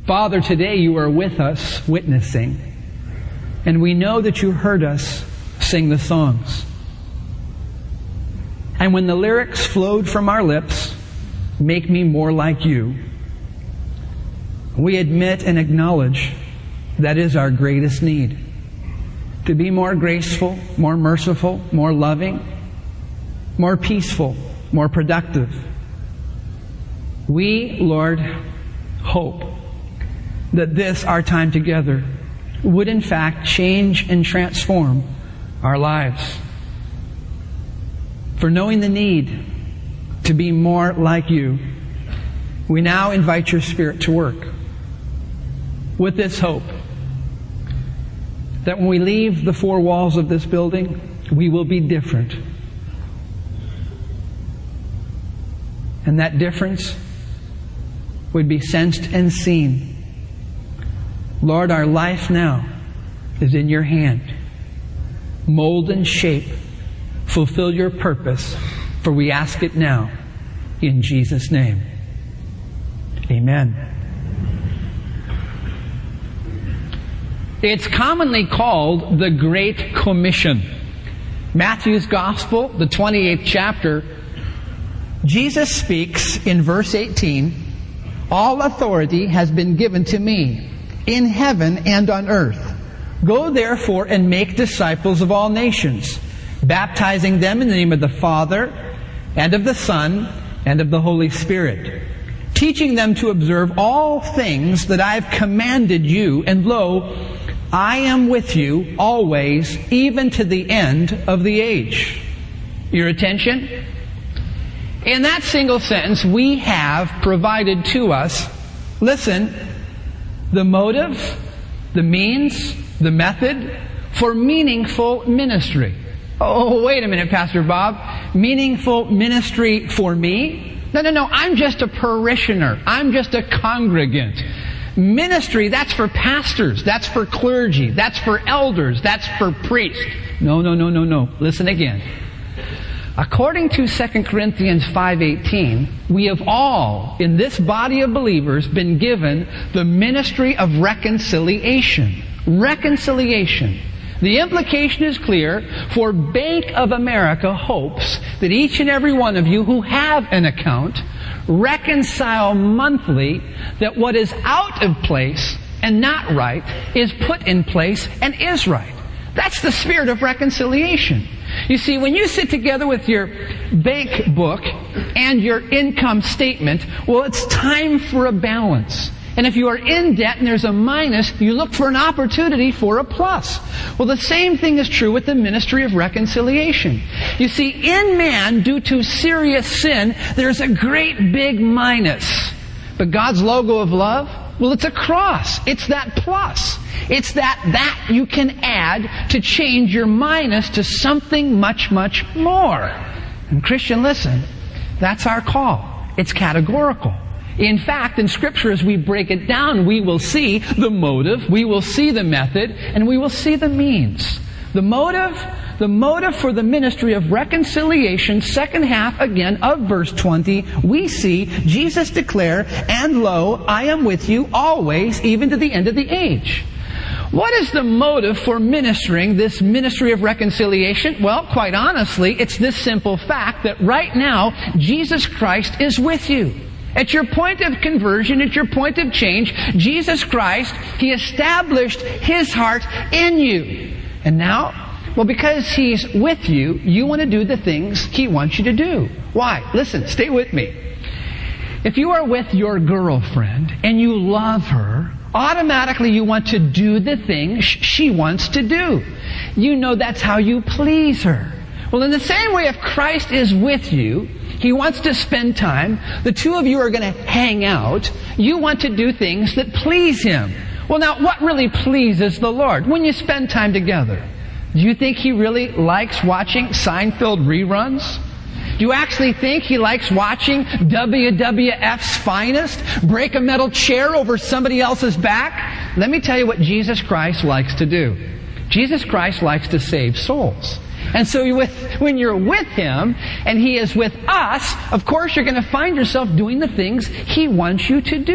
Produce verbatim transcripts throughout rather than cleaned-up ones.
Father, today you are with us witnessing, and we know that you heard us sing the songs. And when the lyrics flowed from our lips, make me more like you, we admit and acknowledge that is our greatest need. To be more graceful, more merciful, more loving, more peaceful, more productive. We, Lord, hope that this, our time together, would in fact change and transform our lives. For knowing the need to be more like you, we now invite your Spirit to work with this hope that when we leave the four walls of this building, we will be different. And that difference would be sensed and seen. Lord, our life now is in your hand. Mold and shape. Fulfill your purpose, for we ask it now in Jesus' name. Amen. It's commonly called the Great Commission. Matthew's Gospel, the twenty-eighth chapter, Jesus speaks in verse eighteen, "All authority has been given to me, in heaven and on earth. Go therefore and make disciples of all nations, baptizing them in the name of the Father, and of the Son, and of the Holy Spirit, teaching them to observe all things that I have commanded you, and lo, I am with you always, even to the end of the age." Your attention? In that single sentence, we have provided to us, listen, the motive, the means, the method for meaningful ministry. Oh, wait a minute, Pastor Bob. Meaningful ministry for me? No, no, no. I'm just a parishioner. I'm just a congregant. Ministry, that's for pastors. That's for clergy. That's for elders. That's for priests. No, no, no, no, no. Listen again. According to Second Corinthians five eighteen, we have all, in this body of believers, been given the ministry of reconciliation. Reconciliation. The implication is clear, for Bank of America hopes that each and every one of you who have an account reconcile monthly that what is out of place and not right is put in place and is right. That's the spirit of reconciliation. You see, when you sit together with your bank book and your income statement, well, it's time for a balance. And if you are in debt and there's a minus, you look for an opportunity for a plus. Well, the same thing is true with the ministry of reconciliation. You see, in man, due to serious sin, there's a great big minus. But God's logo of love, well, it's a cross. It's that plus. It's that that you can add to change your minus to something much, much more. And Christian, listen, that's our call. It's categorical. In fact, in Scripture, as we break it down, we will see the motive, we will see the method, and we will see the means. The motive, the motive for the ministry of reconciliation, second half again of verse twenty, we see Jesus declare, "And lo, I am with you always, even to the end of the age." What is the motive for ministering this ministry of reconciliation? Well, quite honestly, it's this simple fact that right now, Jesus Christ is with you. At your point of conversion, at your point of change, Jesus Christ, He established His heart in you. And now, well, because He's with you, you want to do the things He wants you to do. Why? Listen, stay with me. If you are with your girlfriend and you love her, automatically you want to do the things she wants to do. You know that's how you please her. Well, in the same way, if Christ is with you, He wants to spend time, the two of you are going to hang out, you want to do things that please Him. Well, now, what really pleases the Lord when you spend time together? Do you think He really likes watching Seinfeld reruns? Do you actually think He likes watching W W F's finest break a metal chair over somebody else's back? Let me tell you what Jesus Christ likes to do. Jesus Christ likes to save souls. And so you with, when you're with Him and He is with us, of course you're going to find yourself doing the things He wants you to do.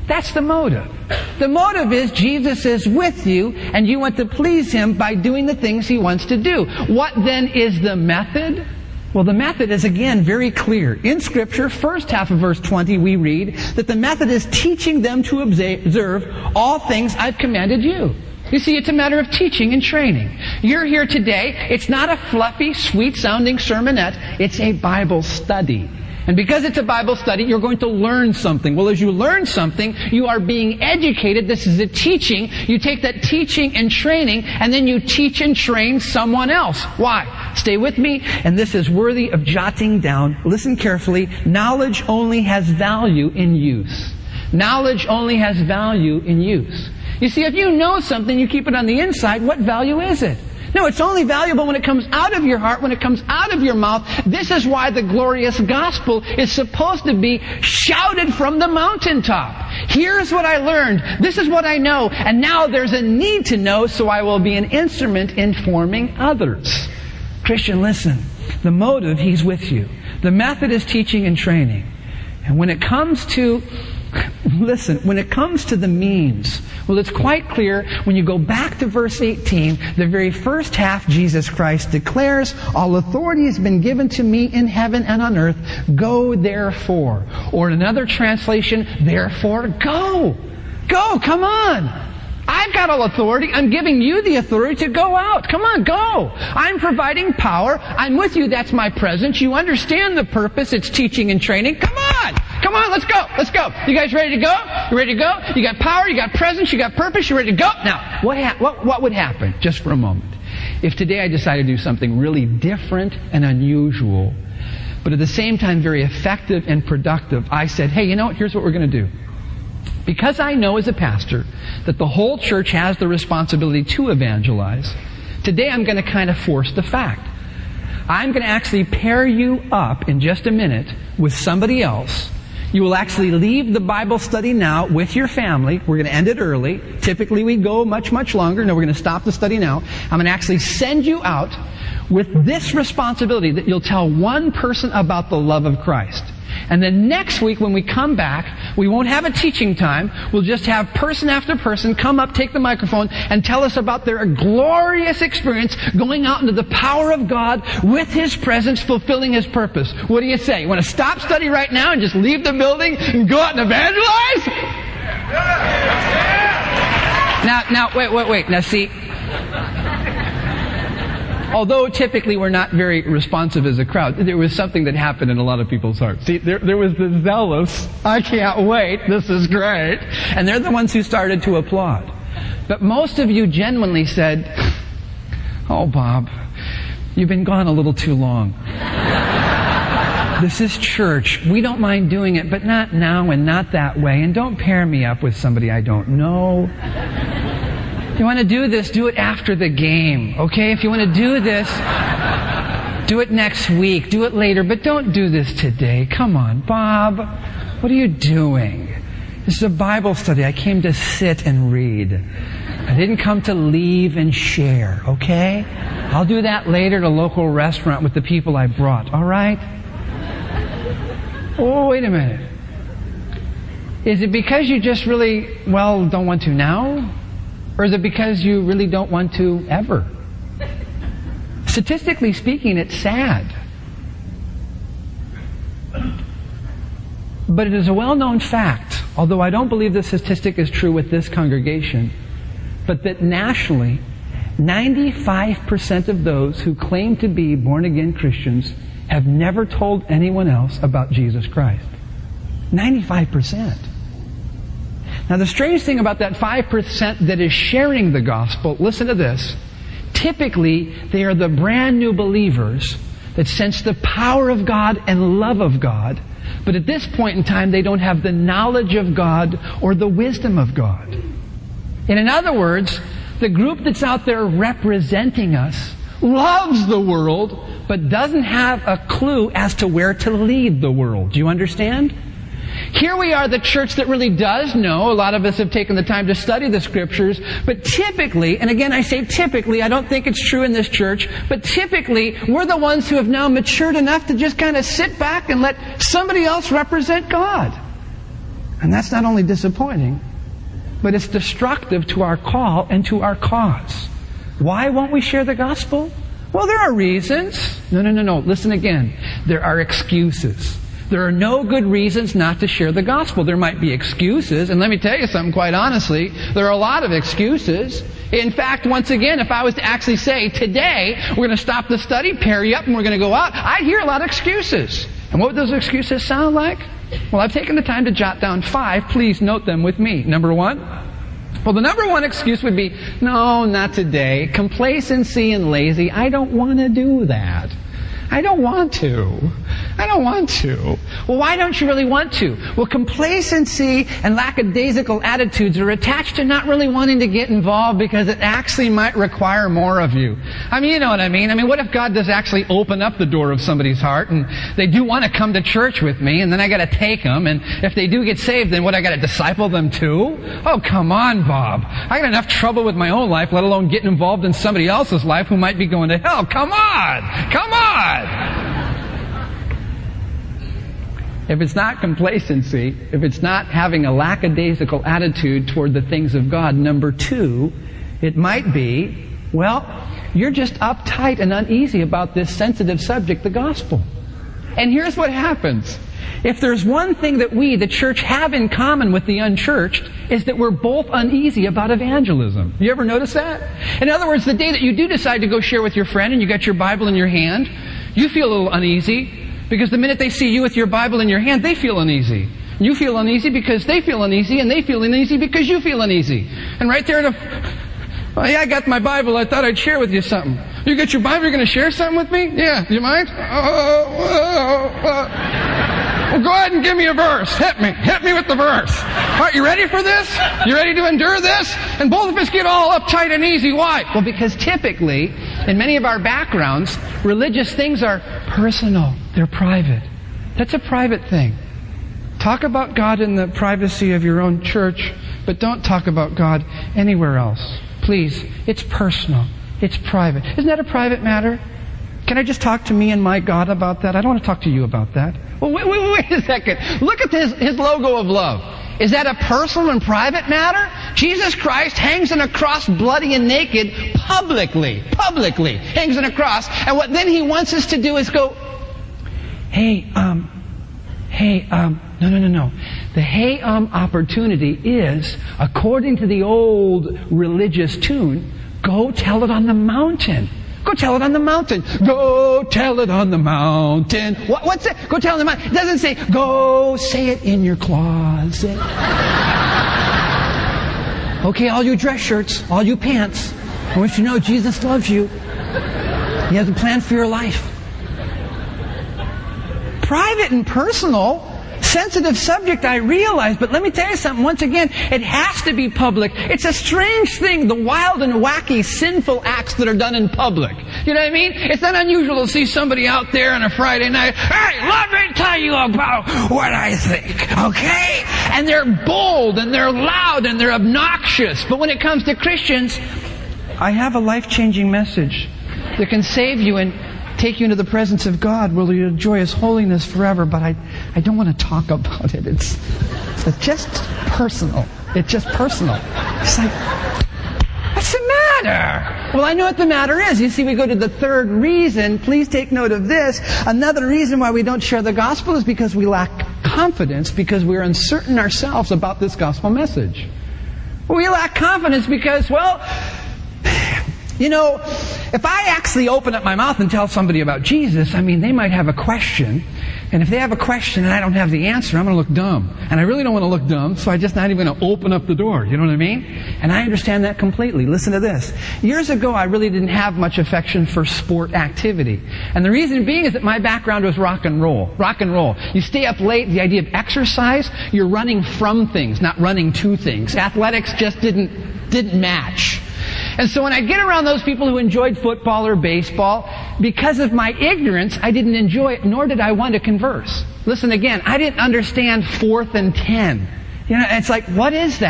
That's the motive. The motive is Jesus is with you and you want to please Him by doing the things He wants to do. What then is the method? Well, the method is again very clear. In Scripture, first half of verse twenty, we read that the method is teaching them to observe all things I've commanded you. You see, it's a matter of teaching and training. You're here today. It's not a fluffy, sweet-sounding sermonette. It's a Bible study. And because it's a Bible study, you're going to learn something. Well, as you learn something, you are being educated. This is a teaching. You take that teaching and training, and then you teach and train someone else. Why? Stay with me. And this is worthy of jotting down. Listen carefully. Knowledge only has value in use. Knowledge only has value in use. You see, if you know something, you keep it on the inside, what value is it? No, it's only valuable when it comes out of your heart, when it comes out of your mouth. This is why the glorious gospel is supposed to be shouted from the mountaintop. Here's what I learned. This is what I know. And now there's a need to know, so I will be an instrument in forming others. Christian, listen. The motive, He's with you. The method is teaching and training. And when it comes to Listen, when it comes to the means, well, it's quite clear when you go back to verse eighteen, the very first half, Jesus Christ declares, all authority has been given to me in heaven and on earth. Go therefore. Or in another translation, therefore go. Go, come on. I've got all authority. I'm giving you the authority to go out. Come on, go. I'm providing power. I'm with you. That's my presence. You understand the purpose. It's teaching and training. Come on. Come on, let's go. Let's go. You guys ready to go? You ready to go? You got power, you got presence, you got purpose, you ready to go? Now, what, ha- what, what would happen, just for a moment, if today I decided to do something really different and unusual, but at the same time very effective and productive? I said, hey, you know what? Here's what we're going to do. Because I know as a pastor that the whole church has the responsibility to evangelize, today I'm going to kind of force the fact. I'm going to actually pair you up in just a minute with somebody else. You will actually leave the Bible study now with your family. We're going to end it early. Typically we go much, much longer. No, we're going to stop the study now. I'm going to actually send you out with this responsibility that you'll tell one person about the love of Christ. And then next week when we come back, we won't have a teaching time. We'll just have person after person come up, take the microphone, and tell us about their glorious experience going out into the power of God with His presence, fulfilling His purpose. What do you say? You want to stop study right now and just leave the building and go out and evangelize? Now, now, wait, wait, wait. Now see, although typically we're not very responsive as a crowd, there was something that happened in a lot of people's hearts. See, there, there was the zealous, I can't wait, this is great. And they're the ones who started to applaud. But most of you genuinely said, oh, Bob, you've been gone a little too long. This is church. We don't mind doing it, but not now and not that way. And don't pair me up with somebody I don't know. If you want to do this, do it after the game, okay? If you want to do this, do it next week, do it later, but don't do this today. Come on, Bob, what are you doing? This is a Bible study. I came to sit and read. I didn't come to leave and share, okay? I'll do that later at a local restaurant with the people I brought, all right? Oh, wait a minute. Is it because you just really, well, don't want to now? Or is it because you really don't want to ever? Statistically speaking, it's sad. But it is a well-known fact, although I don't believe this statistic is true with this congregation, but that nationally, ninety-five percent of those who claim to be born-again Christians have never told anyone else about Jesus Christ. ninety-five percent. Now the strange thing about that five percent that is sharing the gospel, listen to this. Typically, they are the brand new believers that sense the power of God and love of God, but at this point in time they don't have the knowledge of God or the wisdom of God. And in other words, the group that's out there representing us loves the world, but doesn't have a clue as to where to lead the world. Do you understand? Here we are, the church that really does know. A lot of us have taken the time to study the Scriptures. But typically, and again I say typically, I don't think it's true in this church, but typically we're the ones who have now matured enough to just kind of sit back and let somebody else represent God. And that's not only disappointing, but it's destructive to our call and to our cause. Why won't we share the gospel? Well, there are reasons. No, no, no, no. Listen again. There are excuses. There are no good reasons not to share the gospel. There might be excuses, and let me tell you something quite honestly, there are a lot of excuses. In fact, once again, if I was to actually say, today, we're going to stop the study, pair you up, and we're going to go out, I'd hear a lot of excuses. And what would those excuses sound like? Well, I've taken the time to jot down five. Please note them with me. Number one. Well, the number one excuse would be, no, not today. Complacency and lazy. I don't want to do that. I don't want to. I don't want to. Well, why don't you really want to? Well, complacency and lackadaisical attitudes are attached to not really wanting to get involved because it actually might require more of you. I mean, you know what I mean? I mean, what if God does actually open up the door of somebody's heart and they do want to come to church with me and then I got to take them, and if they do get saved, then what, I got to disciple them too? Oh, come on, Bob. I got enough trouble with my own life, let alone getting involved in somebody else's life who might be going to hell. Come on! Come on! If it's not complacency, if it's not having a lackadaisical attitude toward the things of God, number two, it might be, well, you're just uptight and uneasy about this sensitive subject, the gospel. And here's what happens. If there's one thing that we, the church, have in common with the unchurched, is that we're both uneasy about evangelism. You ever notice that? In other words, the day that you do decide to go share with your friend and you got your Bible in your hand, you feel a little uneasy because the minute they see you with your Bible in your hand, they feel uneasy. You feel uneasy because they feel uneasy, and they feel uneasy because you feel uneasy. And right there, the, oh yeah, I got my Bible. I thought I'd share with you something. You got your Bible? You're going to share something with me? Yeah. Do you mind? Oh, oh, oh. Well, go ahead and give me a verse. Hit me. Hit me with the verse. All right, you ready for this? You ready to endure this? And both of us get all uptight and easy. Why? Well, because typically, in many of our backgrounds, religious things are personal. They're private. That's a private thing. Talk about God in the privacy of your own church, but don't talk about God anywhere else. Please, it's personal. It's private. Isn't that a private matter? Can I just talk to me and my God about that? I don't want to talk to you about that. Well, wait, wait, wait a second. Look at his, his logo of love. Is that a personal and private matter? Jesus Christ hangs on a cross bloody and naked publicly. Publicly. Hangs on a cross. And what then he wants us to do is go, hey, um, hey, um, no, no, no, no. The hey, um opportunity is, according to the old religious tune, go tell it on the mountain. Go tell it on the mountain. Go tell it on the mountain. What, what's it? Go tell it on the mountain. It doesn't say, go say it in your closet. Okay, all you dress shirts, all you pants, I want you to know Jesus loves you. He has a plan for your life. Private and personal, sensitive subject, I realize, but let me tell you something. Once again, it has to be public. It's a strange thing, the wild and wacky, sinful acts that are done in public. You know what I mean? It's not unusual to see somebody out there on a Friday night, hey, let me tell you about what I think, okay? And they're bold, and they're loud, and they're obnoxious. But when it comes to Christians, I have a life-changing message that can save you and take you into the presence of God where you enjoy His holiness forever, but I, I don't want to talk about it. It's, it's just personal. It's just personal. It's like, what's the matter? Well, I know what the matter is. You see, we go to the third reason. Please take note of this. Another reason why we don't share the gospel is because we lack confidence, because we're uncertain ourselves about this gospel message. We lack confidence because, well, you know, if I actually open up my mouth and tell somebody about Jesus, I mean, they might have a question. And if they have a question and I don't have the answer, I'm going to look dumb. And I really don't want to look dumb, so I'm just not even going to open up the door. You know what I mean? And I understand that completely. Listen to this. Years ago, I really didn't have much affection for sport activity. And the reason being is that my background was rock and roll. Rock and roll. You stay up late, the idea of exercise, you're running from things, not running to things. Athletics just didn't, didn't match. And so when I get around those people who enjoyed football or baseball, because of my ignorance, I didn't enjoy it, nor did I want to converse. Listen again, I didn't understand fourth and ten. You know, it's like, what is that?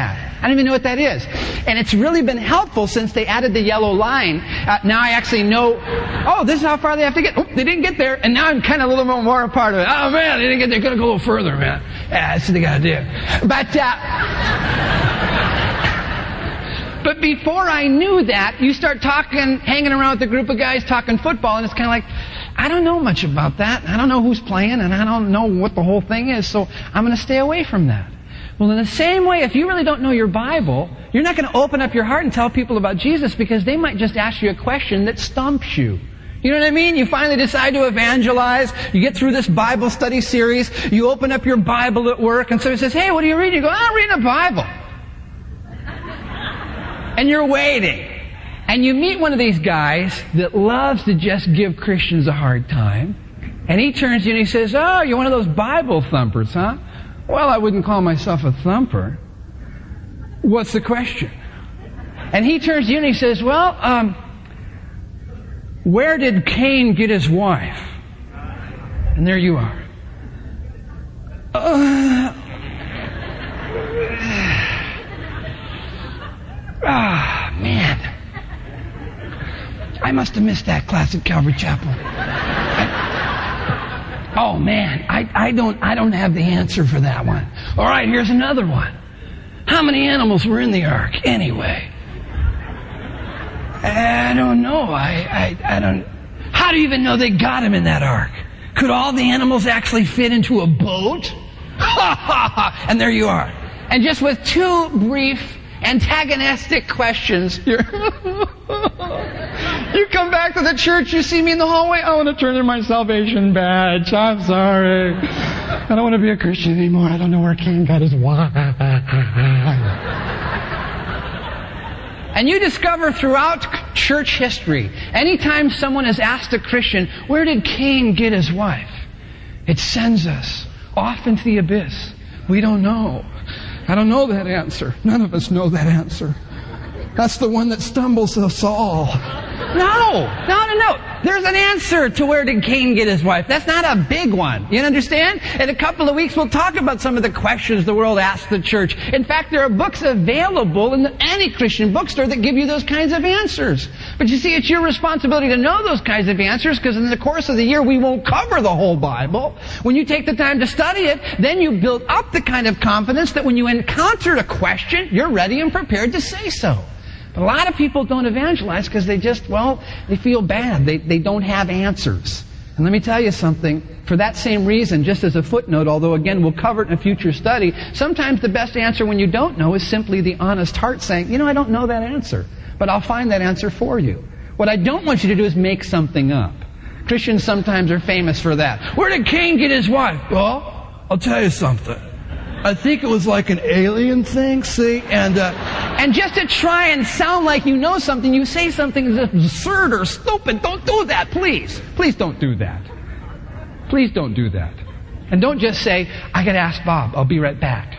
I don't even know what that is. And it's really been helpful since they added the yellow line. Uh, now I actually know, oh, this is how far they have to get. Oh, they didn't get there. And now I'm kind of a little bit more a part of it. Oh, man, they didn't get there. They're going to go a little further, man. Yeah, that's what they got to do. But, uh... But before I knew that, you start talking, hanging around with a group of guys talking football, and it's kind of like, I don't know much about that. I don't know who's playing, and I don't know what the whole thing is, so I'm going to stay away from that. Well, in the same way, if you really don't know your Bible, you're not going to open up your heart and tell people about Jesus because they might just ask you a question that stumps you. You know what I mean? You finally decide to evangelize. You get through this Bible study series. You open up your Bible at work, and somebody says, hey, what are you reading? You go, I'm reading a Bible. And you're waiting. And you meet one of these guys that loves to just give Christians a hard time. And he turns to you and he says, oh, you're one of those Bible thumpers, huh? Well, I wouldn't call myself a thumper. What's the question? And he turns to you and he says, well, um, where did Cain get his wife? And there you are. Uh, Ah, man. I must have missed that class at Calvary Chapel. I, oh, man. I, I don't I don't have the answer for that one. All right, here's another one. How many animals were in the ark, anyway? I don't know. I, I, I don't... How do you even know they got him in that ark? Could all the animals actually fit into a boat? Ha, ha, ha. And there you are. And just with two brief antagonistic questions. You come back to the church, you see me in the hallway, I want to turn in my salvation badge. I'm sorry. I don't want to be a Christian anymore. I don't know where Cain got his wife. And you discover throughout church history, anytime someone has asked a Christian, where did Cain get his wife? It sends us off into the abyss. We don't know. I don't know that answer. None of us know that answer. That's the one that stumbles us all. No, no, no, no. There's an answer to where did Cain get his wife. That's not a big one. You understand? In a couple of weeks, we'll talk about some of the questions the world asks the church. In fact, there are books available in any Christian bookstore that give you those kinds of answers. But you see, it's your responsibility to know those kinds of answers because in the course of the year, we won't cover the whole Bible. When you take the time to study it, then you build up the kind of confidence that when you encounter a question, you're ready and prepared to say so. But a lot of people don't evangelize because they just, well, they feel bad. They, they don't have answers. And let me tell you something. For that same reason, just as a footnote, although again we'll cover it in a future study, sometimes the best answer when you don't know is simply the honest heart saying, you know, I don't know that answer, but I'll find that answer for you. What I don't want you to do is make something up. Christians sometimes are famous for that. Where did Cain get his wife? Well, I'll tell you something. I think it was like an alien thing, see? And uh, and just to try and sound like you know something, you say something that's absurd or stupid. Don't do that, please. Please don't do that. Please don't do that. And don't just say, I gotta ask Bob. I'll be right back.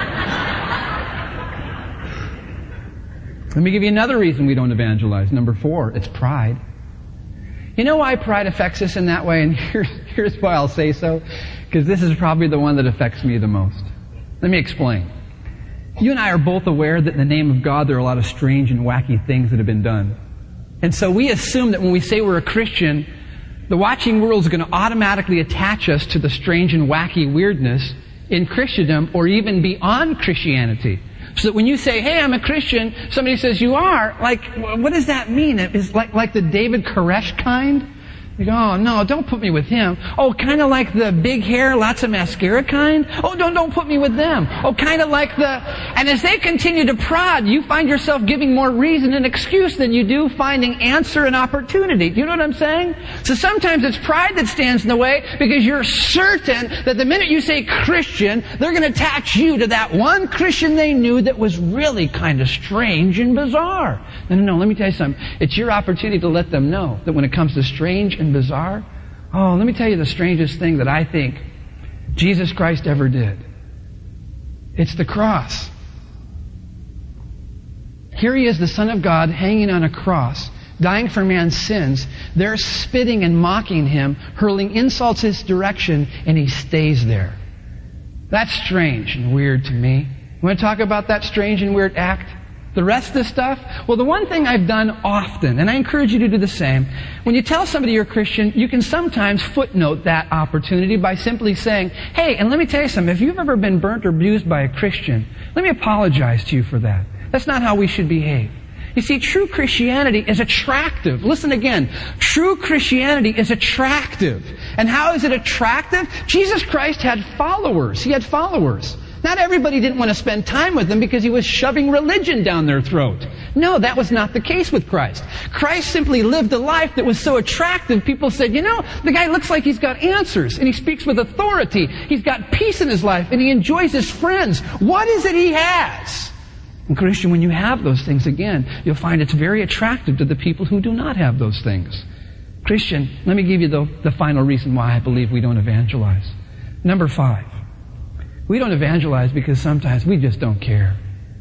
Let me give you another reason we don't evangelize. Number four, it's pride. You know why pride affects us in that way? And here, here's why I'll say so. Because this is probably the one that affects me the most. Let me explain. You and I are both aware that in the name of God there are a lot of strange and wacky things that have been done. And so we assume that when we say we're a Christian, the watching world is going to automatically attach us to the strange and wacky weirdness in Christendom or even beyond Christianity. So that when you say, hey, I'm a Christian, somebody says, you are, like, what does that mean? Is like, like the David Koresh kind? You go, oh, no, don't put me with him. Oh, kind of like the big hair, lots of mascara kind? Oh, don't, don't put me with them. Oh, kind of like the... And as they continue to prod, you find yourself giving more reason and excuse than you do finding answer and opportunity. Do you know what I'm saying? So sometimes it's pride that stands in the way because you're certain that the minute you say Christian, they're going to attach you to that one Christian they knew that was really kind of strange and bizarre. No, no, no, let me tell you something. It's your opportunity to let them know that when it comes to strange and bizarre, oh, let me tell you the strangest thing that I think Jesus Christ ever did. It's the cross. Here he is, the Son of God, hanging on a cross, dying for man's sins. They're spitting and mocking him, hurling insults his direction, and he stays there. That's strange and weird to me. You want to talk about that strange and weird act? The rest of the stuff? Well, the one thing I've done often, and I encourage you to do the same, when you tell somebody you're a Christian, you can sometimes footnote that opportunity by simply saying, hey, and let me tell you something, if you've ever been burnt or abused by a Christian, let me apologize to you for that. That's not how we should behave. You see, true Christianity is attractive. Listen again. True Christianity is attractive. And how is it attractive? Jesus Christ had followers. He had followers. Not everybody didn't want to spend time with him because he was shoving religion down their throat. No, that was not the case with Christ. Christ simply lived a life that was so attractive, people said, you know, the guy looks like he's got answers, and he speaks with authority. He's got peace in his life, and he enjoys his friends. What is it he has? And Christian, when you have those things, again, you'll find it's very attractive to the people who do not have those things. Christian, let me give you the, the final reason why I believe we don't evangelize. Number five. We don't evangelize because sometimes we just don't care.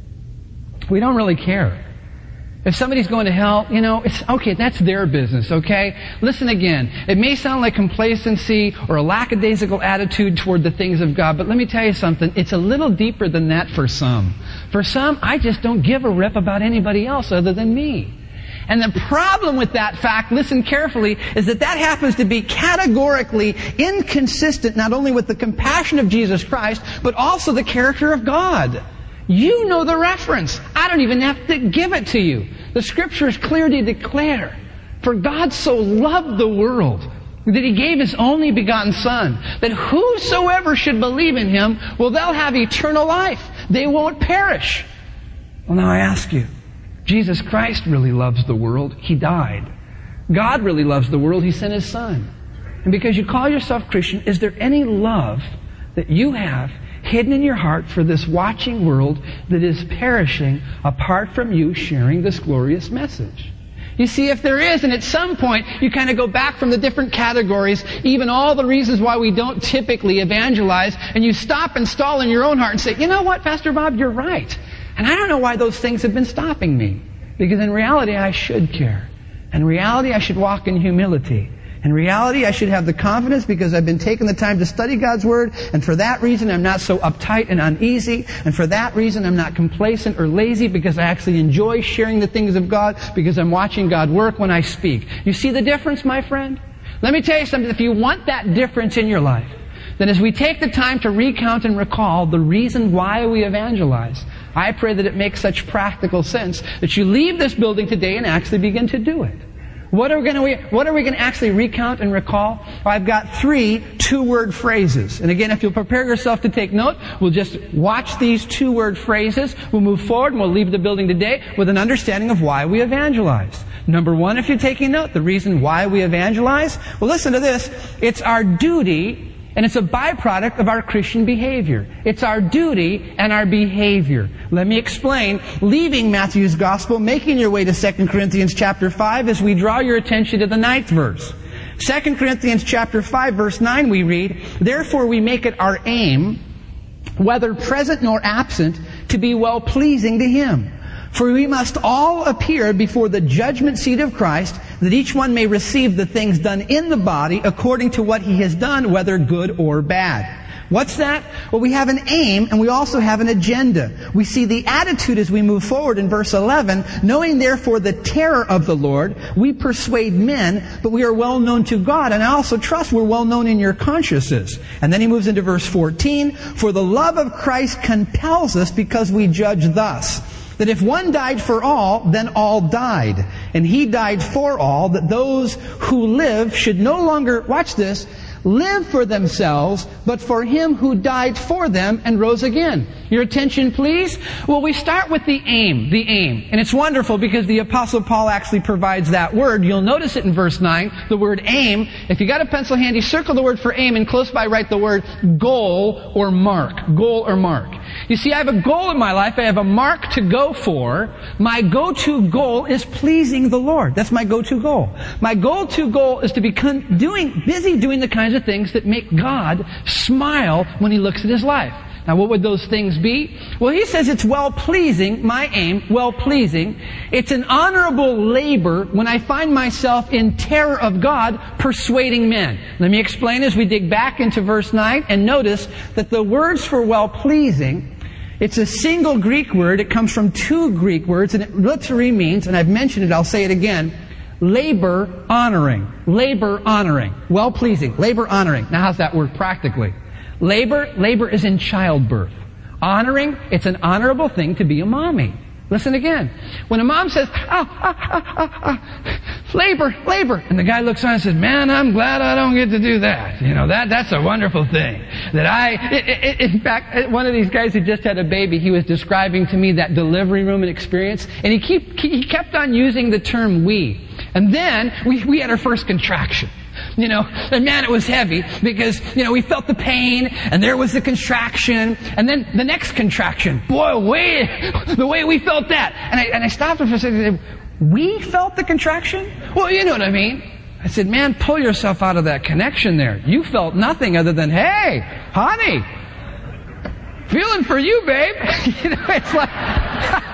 We don't really care. If somebody's going to hell, you know, it's okay, that's their business, okay? Listen again. It may sound like complacency or a lackadaisical attitude toward the things of God, but let me tell you something. It's a little deeper than that for some. For some, I just don't give a rip about anybody else other than me. And the problem with that fact, listen carefully, is that that happens to be categorically inconsistent not only with the compassion of Jesus Christ, but also the character of God. You know the reference. I don't even have to give it to you. The Scriptures clearly declare, for God so loved the world that He gave His only begotten Son, that whosoever should believe in Him, well, they'll have eternal life. They won't perish. Well, now I ask you, Jesus Christ really loves the world. He died. God really loves the world. He sent His Son. And because you call yourself Christian, is there any love that you have hidden in your heart for this watching world that is perishing apart from you sharing this glorious message? You see, if there is, and at some point you kind of go back from the different categories, even all the reasons why we don't typically evangelize, and you stop and stall in your own heart and say, you know what, Pastor Bob, you're right. And I don't know why those things have been stopping me. Because in reality, I should care. In reality, I should walk in humility. In reality, I should have the confidence because I've been taking the time to study God's Word, and for that reason, I'm not so uptight and uneasy, and for that reason, I'm not complacent or lazy because I actually enjoy sharing the things of God because I'm watching God work when I speak. You see the difference, my friend? Let me tell you something. If you want that difference in your life, then as we take the time to recount and recall the reason why we evangelize, I pray that it makes such practical sense that you leave this building today and actually begin to do it. What are we going to, what are we going to actually recount and recall? Well, I've got three two-word phrases. And again, if you'll prepare yourself to take note, we'll just watch these two-word phrases. We'll move forward and we'll leave the building today with an understanding of why we evangelize. Number one, if you're taking note, the reason why we evangelize, well, listen to this. It's our duty. And it's a byproduct of our Christian behavior. It's our duty and our behavior. Let me explain. Leaving Matthew's Gospel, making your way to Second Corinthians chapter five as we draw your attention to the ninth verse. Second Corinthians chapter five verse nine we read, therefore we make it our aim, whether present nor absent, to be well-pleasing to Him. For we must all appear before the judgment seat of Christ, that each one may receive the things done in the body according to what he has done, whether good or bad. What's that? Well, we have an aim and we also have an agenda. We see the attitude as we move forward in verse eleven, knowing therefore the terror of the Lord, we persuade men, but we are well known to God, and I also trust we're well known in your consciences. And then he moves into verse fourteen, for the love of Christ compels us because we judge thus, that if one died for all, then all died. And He died for all, that those who live should no longer, watch this, live for themselves, but for Him who died for them and rose again. Your attention, please? Well, we start with the aim, the aim. And it's wonderful because the Apostle Paul actually provides that word. You'll notice it in verse nine, the word aim. If you got a pencil handy, circle the word for aim and close by write the word goal or mark. Goal or mark. You see, I have a goal in my life. I have a mark to go for. My go-to goal is pleasing the Lord. That's my go-to goal. My go-to goal is to be con- doing, busy doing the kinds of things that make God smile when He looks at His life. Now, what would those things be? Well, he says it's well-pleasing, my aim, well-pleasing. It's an honorable labor when I find myself in terror of God, persuading men. Let me explain as we dig back into verse nine and notice that the words for well-pleasing, It's a single Greek word. It comes from two Greek words, and it literally means, and I've mentioned it, I'll say it again, labor honoring. Labor honoring. Well-pleasing. Labor honoring. Now, how's that work practically? Labor, labor is in childbirth. Honoring, it's an honorable thing to be a mommy. Listen again. When a mom says, oh, oh, oh, oh, oh, labor, labor, and the guy looks on and says, man, I'm glad I don't get to do that. You know, that that's a wonderful thing. That I, it, it, in fact, one of these guys who just had a baby, he was describing to me that delivery room experience, and he keep he kept on using the term we. And then we we had our first contraction. You know, and man, it was heavy because, you know, we felt the pain and there was the contraction and then the next contraction. Boy, way, the way we felt that. And I, and I stopped him for a second and said, we felt the contraction? Well, you know what I mean. I said, man, pull yourself out of that connection there. You felt nothing other than, hey, honey, feeling for you, babe. You know, it's like...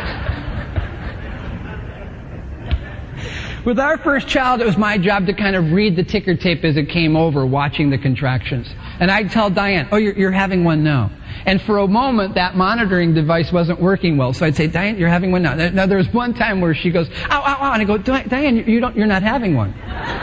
With our first child, it was my job to kind of read the ticker tape as it came over, watching the contractions. And I'd tell Diane, oh, you're, you're having one now. And for a moment, that monitoring device wasn't working well. So I'd say, Diane, you're having one now. Now, there was one time where she goes, ow, ow, ow. And I go, Diane, you don't, you're not having one.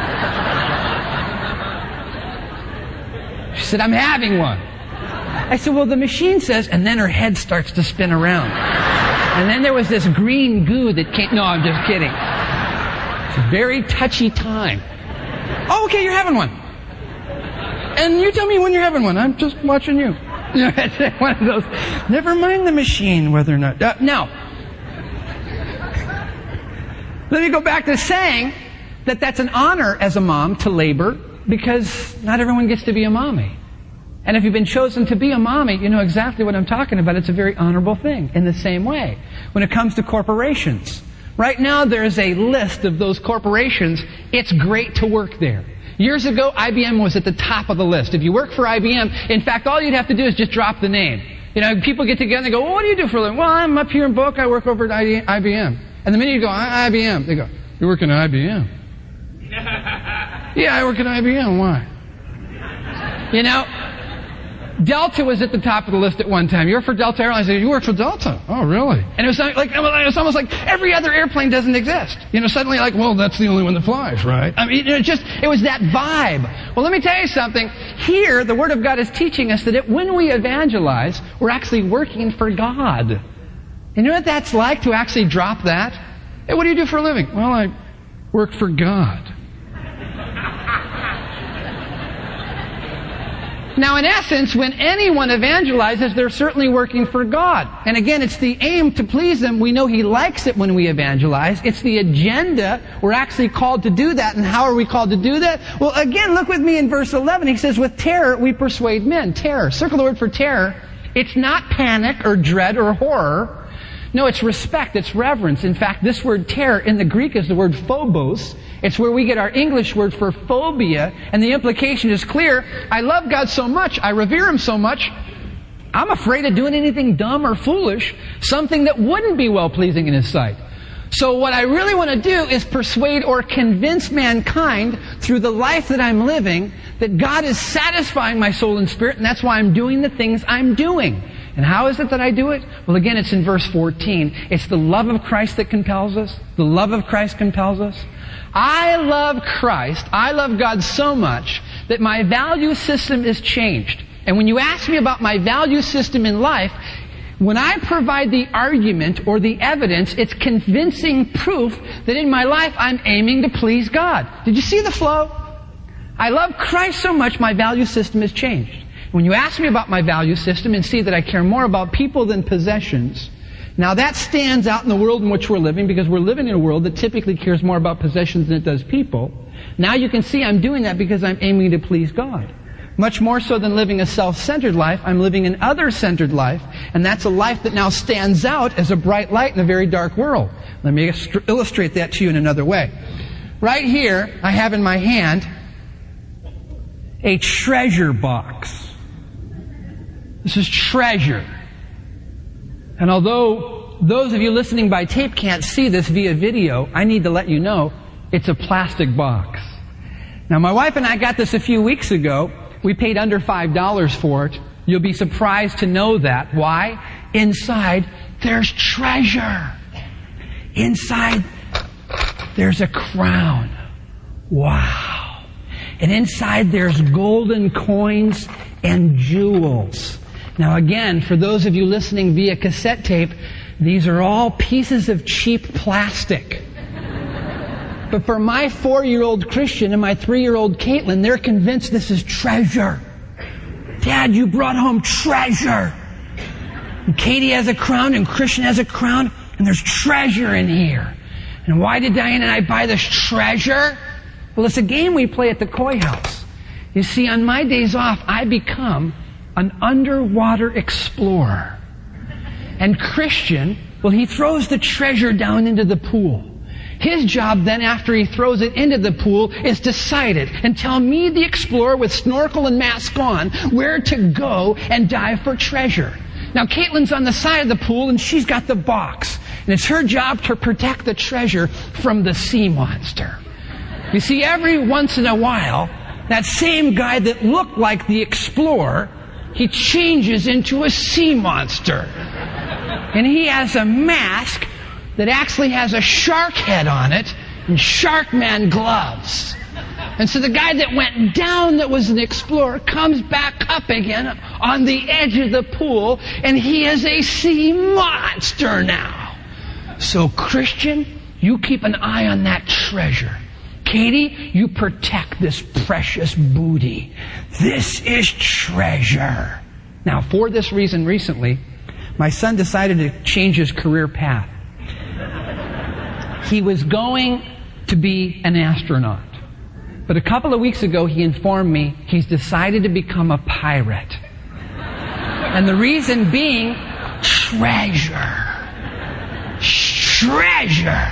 She said, I'm having one. I said, well, the machine says, and then her head starts to spin around. And then there was this green goo that came, no, I'm just kidding. It's a very touchy time. Oh, okay, you're having one. And you tell me when you're having one. I'm just watching you. You know, it's one of those, never mind the machine whether or not. Uh, now, let me go back to saying that that's an honor as a mom to labor because not everyone gets to be a mommy. And if you've been chosen to be a mommy, you know exactly what I'm talking about. It's a very honorable thing. In the same way, when it comes to corporations, right now there's a list of those corporations. It's great to work there. Years ago, I B M was at the top of the list. If you work for I B M, in fact, all you'd have to do is just drop the name. You know, people get together and they go, well, what do you do for a living? Well, I'm up here in Boca. I work over at I B M. And the minute you go, I B M, they go, you're working at I B M? Yeah, I work at I B M. Why? You know, Delta was at the top of the list at one time. You work for Delta Airlines? You work for Delta? Oh, really? And it was like, it was almost like every other airplane doesn't exist. You know, suddenly like, well, that's the only one that flies, right? I mean, it just, it was that vibe. Well, let me tell you something. Here, the Word of God is teaching us that it, when we evangelize, we're actually working for God. You know what that's like to actually drop that? Hey, what do you do for a living? Well, I work for God. Now, in essence, when anyone evangelizes, they're certainly working for God. And again, it's the aim to please Him. We know He likes it when we evangelize. It's the agenda. We're actually called to do that. And how are we called to do that? Well, again, look with me in verse eleven. He says, with terror we persuade men. Terror. Circle the word for terror. It's not panic or dread or horror. No, it's respect. It's reverence. In fact, this word terror in the Greek is the word phobos. It's where we get our English word for phobia, and the implication is clear. I love God so much, I revere Him so much, I'm afraid of doing anything dumb or foolish, something that wouldn't be well-pleasing in His sight. So what I really want to do is persuade or convince mankind through the life that I'm living that God is satisfying my soul and spirit, and that's why I'm doing the things I'm doing. And how is it that I do it? Well, again, it's in verse fourteen. It's the love of Christ that compels us. The love of Christ compels us. I love Christ. I love God so much that my value system is changed. And when you ask me about my value system in life, when I provide the argument or the evidence, it's convincing proof that in my life I'm aiming to please God. Did you see the flow? I love Christ so much my value system has changed. When you ask me about my value system and see that I care more about people than possessions, now that stands out in the world in which we're living because we're living in a world that typically cares more about possessions than it does people. Now you can see I'm doing that because I'm aiming to please God. Much more so than living a self-centered life, I'm living an other-centered life, and that's a life that now stands out as a bright light in a very dark world. Let me illustrate that to you in another way. Right here, I have in my hand a treasure box. This is treasure. And although those of you listening by tape can't see this via video, I need to let you know it's a plastic box. Now, my wife and I got this a few weeks ago. We paid under five dollars for it. You'll be surprised to know that. Why? inside there's treasure. Inside there's a crown. Wow. And inside there's golden coins and jewels. Now again, for those of you listening via cassette tape, these are all pieces of cheap plastic. But for my four-year-old Christian and my three-year-old Caitlin, they're convinced this is treasure. Dad, you brought home treasure. And Katie has a crown and Christian has a crown, and there's treasure in here. And why did Diane and I buy this treasure? Well, it's a game we play at the Coy House. You see, on my days off, I become an underwater explorer. And Christian, well, he throws the treasure down into the pool. His job then, after he throws it into the pool, is to sight it and tell me, the explorer with snorkel and mask on, where to go and dive for treasure. Now, Caitlin's on the side of the pool, and she's got the box. And it's her job to protect the treasure from the sea monster. You see, every once in a while, that same guy that looked like the explorer, he changes into a sea monster. And he has a mask that actually has a shark head on it and Sharkman gloves. And so the guy that went down that was an explorer comes back up again on the edge of the pool, and he is a sea monster now. So Christian, you keep an eye on that treasure. Katie, you protect this precious booty. This is treasure. Now, for this reason recently, my son decided to change his career path. He was going to be an astronaut. But a couple of weeks ago, he informed me he's decided to become a pirate. And the reason being, treasure. Treasure.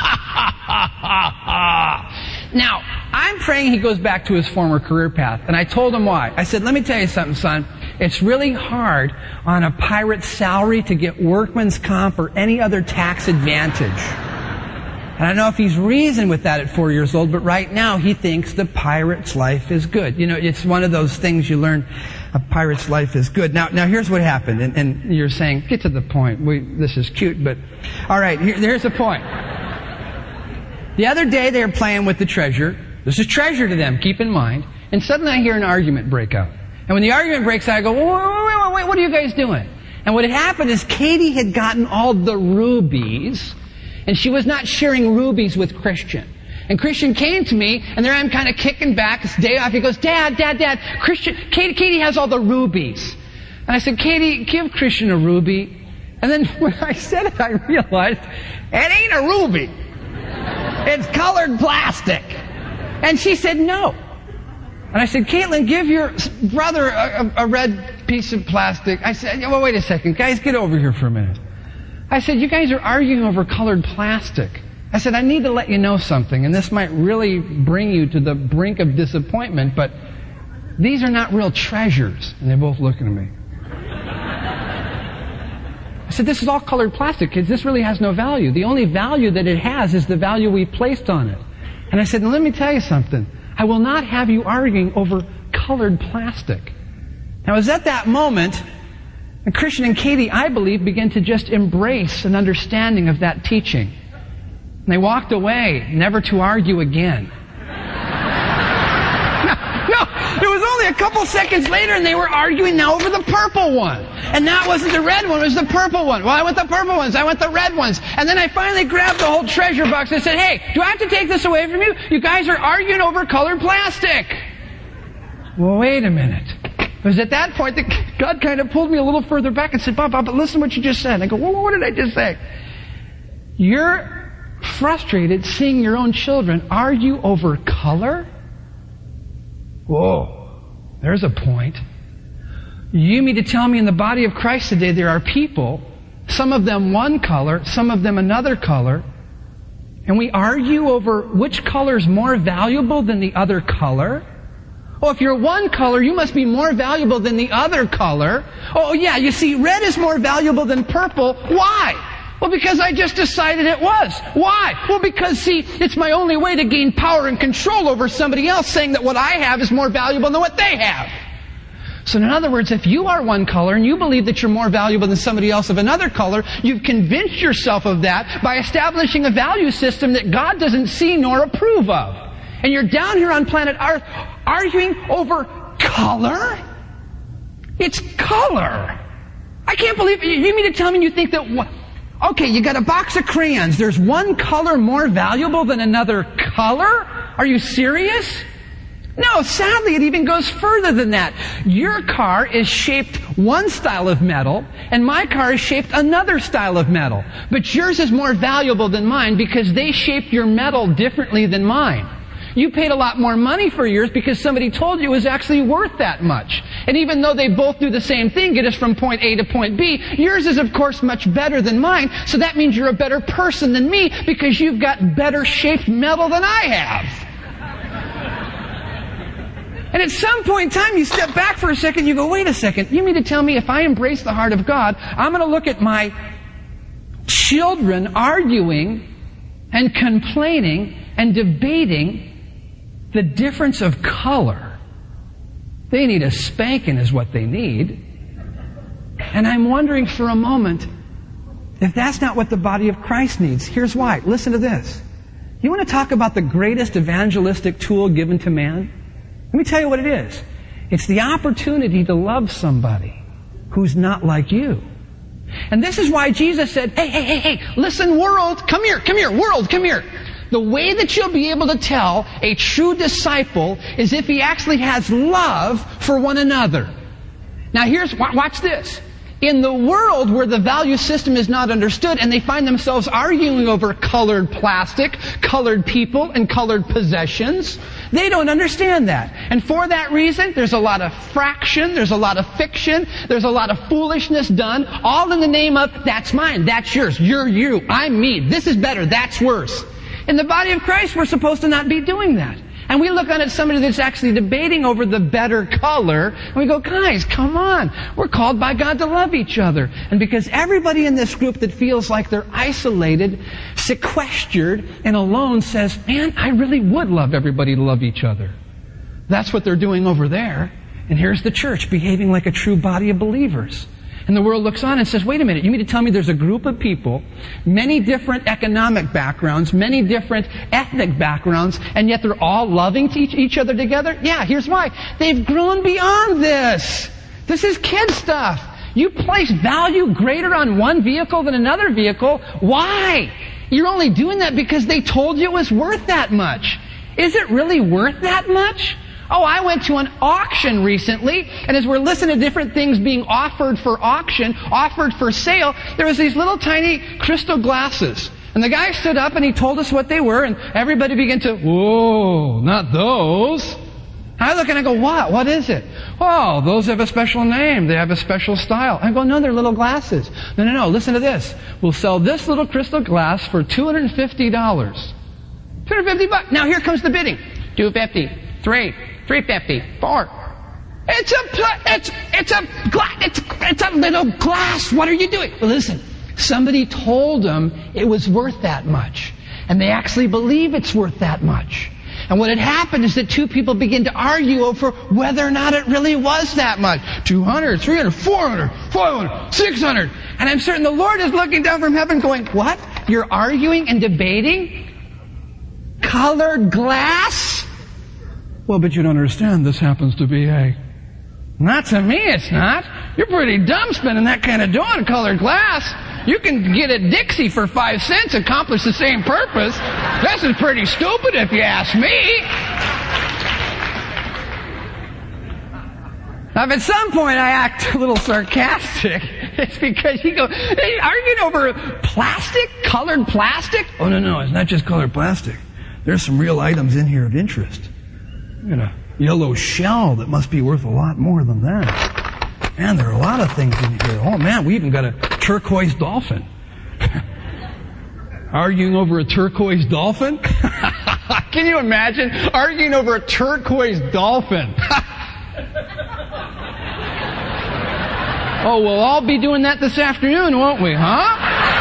Now, I'm praying he goes back to his former career path. And I told him why. I said, let me tell you something, son. It's really hard on a pirate's salary to get workman's comp or any other tax advantage. And I don't know if he's reasoned with that at four years old, but right now he thinks the pirate's life is good. You know, it's one of those things you learn, a pirate's life is good. Now, now here's what happened. And, and you're saying, get to the point. We, this is cute, but all right, here, here's the point. The other day they were playing with the treasure. This is treasure to them, keep in mind. And suddenly I hear an argument break out. And when the argument breaks out, I go, wait, wait, wait, wait, what are you guys doing? And what had happened is Katie had gotten all the rubies, and she was not sharing rubies with Christian. And Christian came to me, and there I'm kind of kicking back. It's day off. He goes, Dad, Dad, Dad, Christian, Katie, Katie has all the rubies. And I said, Katie, give Christian a ruby. And then when I said it, I realized, it ain't a ruby. It's colored plastic. And she said, no. And I said, Caitlin, give your brother a, a, a red piece of plastic. I said, well, wait a second. Guys, get over here for a minute. I said, you guys are arguing over colored plastic. I said, I need to let you know something, and this might really bring you to the brink of disappointment, but these are not real treasures. And they're both looking at me. I said, this is all colored plastic, kids. This really has no value. The only value that it has is the value we placed on it. And I said, now let me tell you something. I will not have you arguing over colored plastic. Now, it was at that moment, and Christian and Katie, I believe, began to just embrace an understanding of that teaching. And they walked away, never to argue again. No, it was only a couple seconds later, and they were arguing now over the purple one. And that wasn't the red one, it was the purple one. Well, I want the purple ones, I want the red ones. And then I finally grabbed the whole treasure box and said, hey, do I have to take this away from you? You guys are arguing over colored plastic. Well, wait a minute. It was at that point that God kind of pulled me a little further back and said, Bob, Bob, but listen to what you just said. And I go, well, what did I just say? You're frustrated seeing your own children argue over color? Whoa, there's a point. You mean to tell me in the body of Christ today there are people, some of them one color, some of them another color, and we argue over which color is more valuable than the other color? Oh, if you're one color, you must be more valuable than the other color. Oh, yeah, you see, red is more valuable than purple. Why? Well, because I just decided it was. Why? Well, because, see, it's my only way to gain power and control over somebody else, saying that what I have is more valuable than what they have. So in other words, if you are one color and you believe that you're more valuable than somebody else of another color, you've convinced yourself of that by establishing a value system that God doesn't see nor approve of. And you're down here on planet Earth arguing over color? It's color. I can't believe it. You mean to tell me you think that... Okay, you got a box of crayons. There's one color more valuable than another color? Are you serious? No, sadly, it even goes further than that. Your car is shaped one style of metal, and my car is shaped another style of metal. But yours is more valuable than mine because they shaped your metal differently than mine. You paid a lot more money for yours because somebody told you it was actually worth that much. And even though they both do the same thing, get us from point A to point B, yours is of course much better than mine, so that means you're a better person than me because you've got better shaped metal than I have. And at some point in time, you step back for a second, you go, wait a second, you mean to tell me if I embrace the heart of God, I'm going to look at my children arguing and complaining and debating the difference of color. They need a spanking is what they need. And I'm wondering for a moment if that's not what the body of Christ needs. Here's why. Listen to this. You want to talk about the greatest evangelistic tool given to man? Let me tell you what it is. It's the opportunity to love somebody who's not like you. And this is why Jesus said, hey, hey, hey, hey, listen, world, come here, come here, world, come here. The way that you'll be able to tell a true disciple is if he actually has love for one another. Now here's, watch this. In the world where the value system is not understood and they find themselves arguing over colored plastic, colored people, and colored possessions, they don't understand that. And for that reason, there's a lot of fraction, there's a lot of fiction, there's a lot of foolishness done, all in the name of, that's mine, that's yours, you're you, I'm me, this is better, that's worse. In the body of Christ, we're supposed to not be doing that. And we look on at somebody that's actually debating over the better color, and we go, guys, come on. We're called by God to love each other. And because everybody in this group that feels like they're isolated, sequestered, and alone says, man, I really would love everybody to love each other. That's what they're doing over there. And here's the church behaving like a true body of believers. And the world looks on and says, wait a minute, you mean to tell me there's a group of people, many different economic backgrounds, many different ethnic backgrounds, and yet they're all loving to each, each other together? Yeah, here's why. They've grown beyond this. This is kid stuff. You place value greater on one vehicle than another vehicle. Why? You're only doing that because they told you it was worth that much. Is it really worth that much? Oh, I went to an auction recently, and as we're listening to different things being offered for auction, offered for sale, there was these little tiny crystal glasses. And the guy stood up and he told us what they were, and everybody began to, whoa, not those. I look and I go, what? What is it? Oh, those have a special name. They have a special style. I go, no, they're little glasses. No, no, no, listen to this. We'll sell this little crystal glass for two hundred fifty dollars. two hundred fifty bucks. Now here comes the bidding. two hundred fifty, three, three fifty, four. It's a, pl- it's, it's a, gla- it's, it's a little glass. What are you doing? Well, listen, somebody told them it was worth that much. And they actually believe it's worth that much. And what had happened is that two people began to argue over whether or not it really was that much. two hundred, three hundred, four hundred, five hundred, six hundred. And I'm certain the Lord is looking down from heaven going, what? You're arguing and debating? Colored glass? Well, but you don't understand. This happens to be a... Not to me, it's not. You're pretty dumb spending that kind of dough on colored glass. You can get a Dixie for five cents, accomplish the same purpose. This is pretty stupid if you ask me. Now, if at some point I act a little sarcastic, it's because you go, hey, arguing over plastic, colored plastic? Oh, no, no, it's not just colored plastic. There's some real items in here of interest. You know, yellow shell that must be worth a lot more than that. Man, there are a lot of things in here. Oh man, we even got a turquoise dolphin. Arguing over a turquoise dolphin? Can you imagine arguing over a turquoise dolphin? Oh, we'll all be doing that this afternoon, won't we, huh?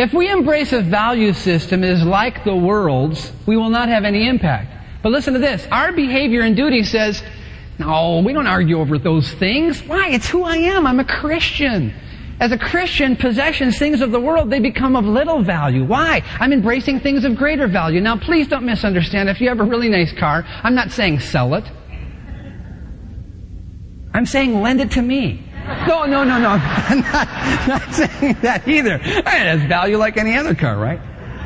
If we embrace a value system that is like the world's, we will not have any impact. But listen to this. Our behavior and duty says, no, we don't argue over those things. Why? It's who I am. I'm a Christian. As a Christian, possessions, things of the world, they become of little value. Why? I'm embracing things of greater value. Now, please don't misunderstand. If you have a really nice car, I'm not saying sell it. I'm saying lend it to me. No, no, no, no. I'm not, not saying that either. It has value like any other car, right?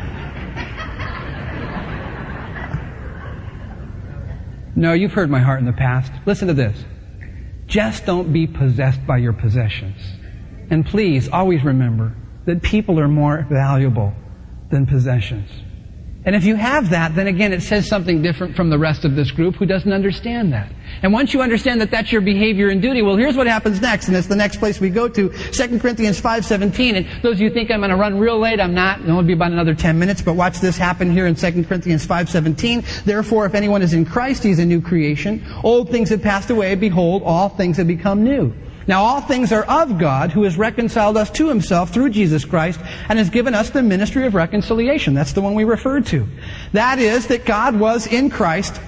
No, you've heard my heart in the past. Listen to this. Just don't be possessed by your possessions. And please, always remember that people are more valuable than possessions. And if you have that, then again, it says something different from the rest of this group who doesn't understand that. And once you understand that that's your behavior and duty, well, here's what happens next, and it's the next place we go to, Second Corinthians five seventeen. And those of you who think I'm going to run real late, I'm not. It'll be about another ten minutes, but watch this happen here in Second Corinthians five seventeen. Therefore, if anyone is in Christ, he's a new creation. Old things have passed away. Behold, all things have become new. Now all things are of God, who has reconciled us to himself through Jesus Christ and has given us the ministry of reconciliation. That's the one we referred to. That is, that God was in Christ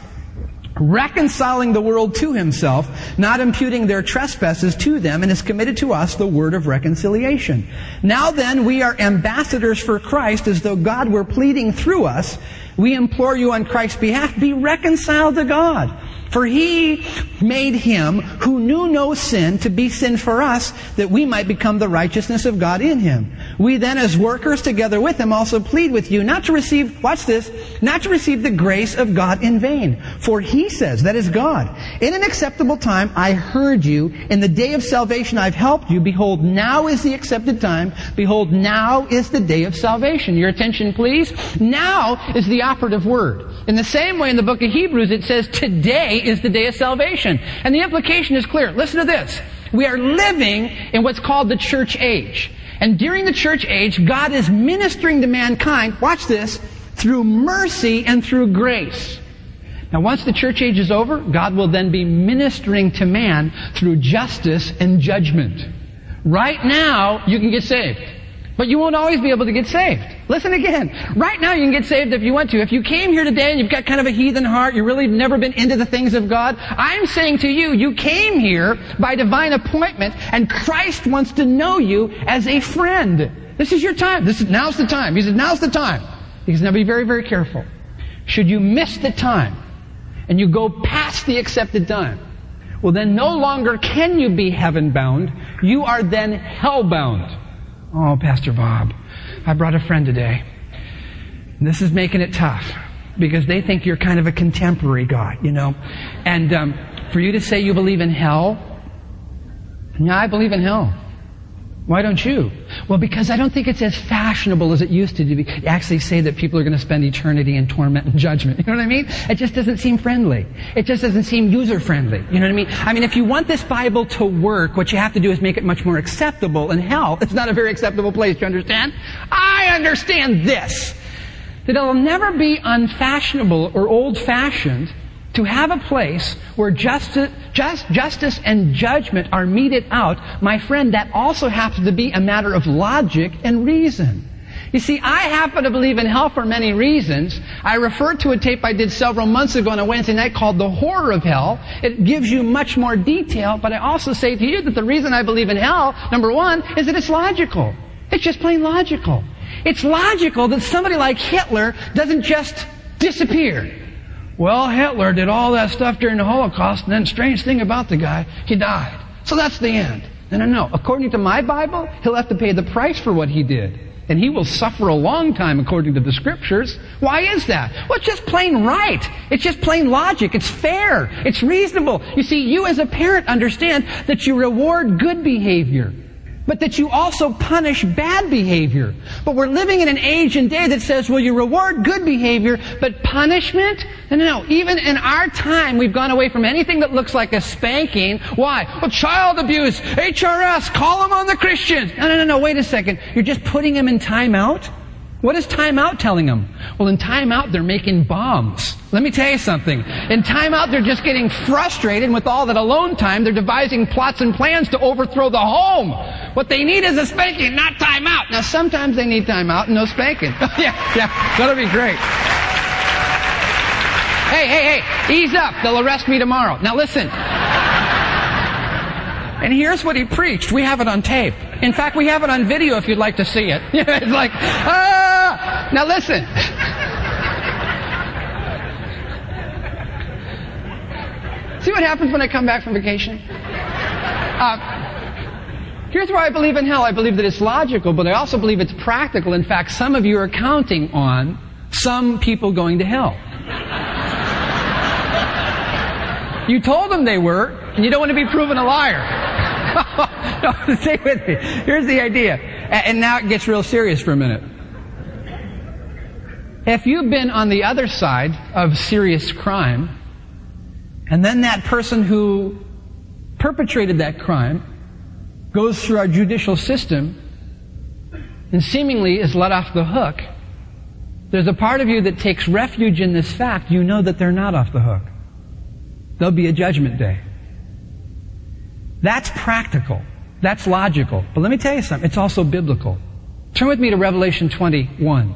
reconciling the world to himself, not imputing their trespasses to them, and has committed to us the word of reconciliation. Now then, we are ambassadors for Christ, as though God were pleading through us. We implore you on Christ's behalf, be reconciled to God. For he made him who knew no sin to be sin for us, that we might become the righteousness of God in him. We then, as workers together with him, also plead with you not to receive, watch this, not to receive the grace of God in vain. For he says, that is God, in an acceptable time I heard you. In the day of salvation I've helped you. Behold, now is the accepted time. Behold, now is the day of salvation. Your attention, please. Now is the operative word. In the same way, in the book of Hebrews, it says, today is the day of salvation. And the implication is clear. Listen to this. We are living in what's called the church age. And during the church age, God is ministering to mankind, watch this, through mercy and through grace. Now once the church age is over, God will then be ministering to man through justice and judgment. Right now, you can get saved. But you won't always be able to get saved. Listen again. Right now you can get saved if you want to. If you came here today and you've got kind of a heathen heart, you really never been into the things of God, I'm saying to you, you came here by divine appointment, and Christ wants to know you as a friend. This is your time. This is, now's the time. He said, now's the time. He says, now be very, very careful. Should you miss the time and you go past the accepted time, well then no longer can you be heaven bound. You are then hell bound. Oh, Pastor Bob, I brought a friend today. And this is making it tough because they think you're kind of a contemporary guy, you know. And um, for you to say you believe in hell, yeah, I believe in hell. Why don't you? Well, because I don't think it's as fashionable as it used to be. Actually say that people are going to spend eternity in torment and judgment. You know what I mean? It just doesn't seem friendly. It just doesn't seem user-friendly. You know what I mean? I mean, if you want this Bible to work, what you have to do is make it much more acceptable. And hell, it's not a very acceptable place. You understand? I understand this. That it'll never be unfashionable or old-fashioned to have a place where justice, just, justice and judgment are meted out. My friend, that also happens to be a matter of logic and reason. You see, I happen to believe in hell for many reasons. I referred to a tape I did several months ago on a Wednesday night called The Horror of Hell. It gives you much more detail, but I also say to you that the reason I believe in hell, number one, is that it's logical. It's just plain logical. It's logical that somebody like Hitler doesn't just disappear. Well, Hitler did all that stuff during the Holocaust, and then strange thing about the guy, he died. So that's the end. No, no, no. According to my Bible, he'll have to pay the price for what he did. And he will suffer a long time according to the Scriptures. Why is that? Well, it's just plain right. It's just plain logic. It's fair. It's reasonable. You see, you as a parent understand that you reward good behavior, but that you also punish bad behavior. But we're living in an age and day that says, well, you reward good behavior, but punishment? No, no, no. Even in our time, we've gone away from anything that looks like a spanking. Why? Well, child abuse, H R S, call them on the Christians. No, no, no, no, wait a second. You're just putting them in timeout? What is timeout telling them? Well, in timeout, they're making bombs. Let me tell you something. In timeout, they're just getting frustrated, and with all that alone time, they're devising plots and plans to overthrow the home. What they need is a spanking, not timeout. Now, sometimes they need timeout and no spanking. yeah, yeah, that'll be great. Hey, hey, hey, ease up. They'll arrest me tomorrow. Now listen. And here's what he preached. We have it on tape. In fact, we have it on video if you'd like to see it. It's like, ah! Now listen. See what happens when I come back from vacation? Uh, here's why I believe in hell. I believe that it's logical, but I also believe it's practical. In fact, some of you are counting on some people going to hell. You told them they were, and you don't want to be proven a liar. No, stay with me. Here's the idea. And now it gets real serious for a minute. If you've been on the other side of serious crime, and then that person who perpetrated that crime goes through our judicial system and seemingly is let off the hook, there's a part of you that takes refuge in this fact. You know that they're not off the hook. There'll be a judgment day. That's practical. That's logical. But let me tell you something. It's also biblical. Turn with me to Revelation twenty-one.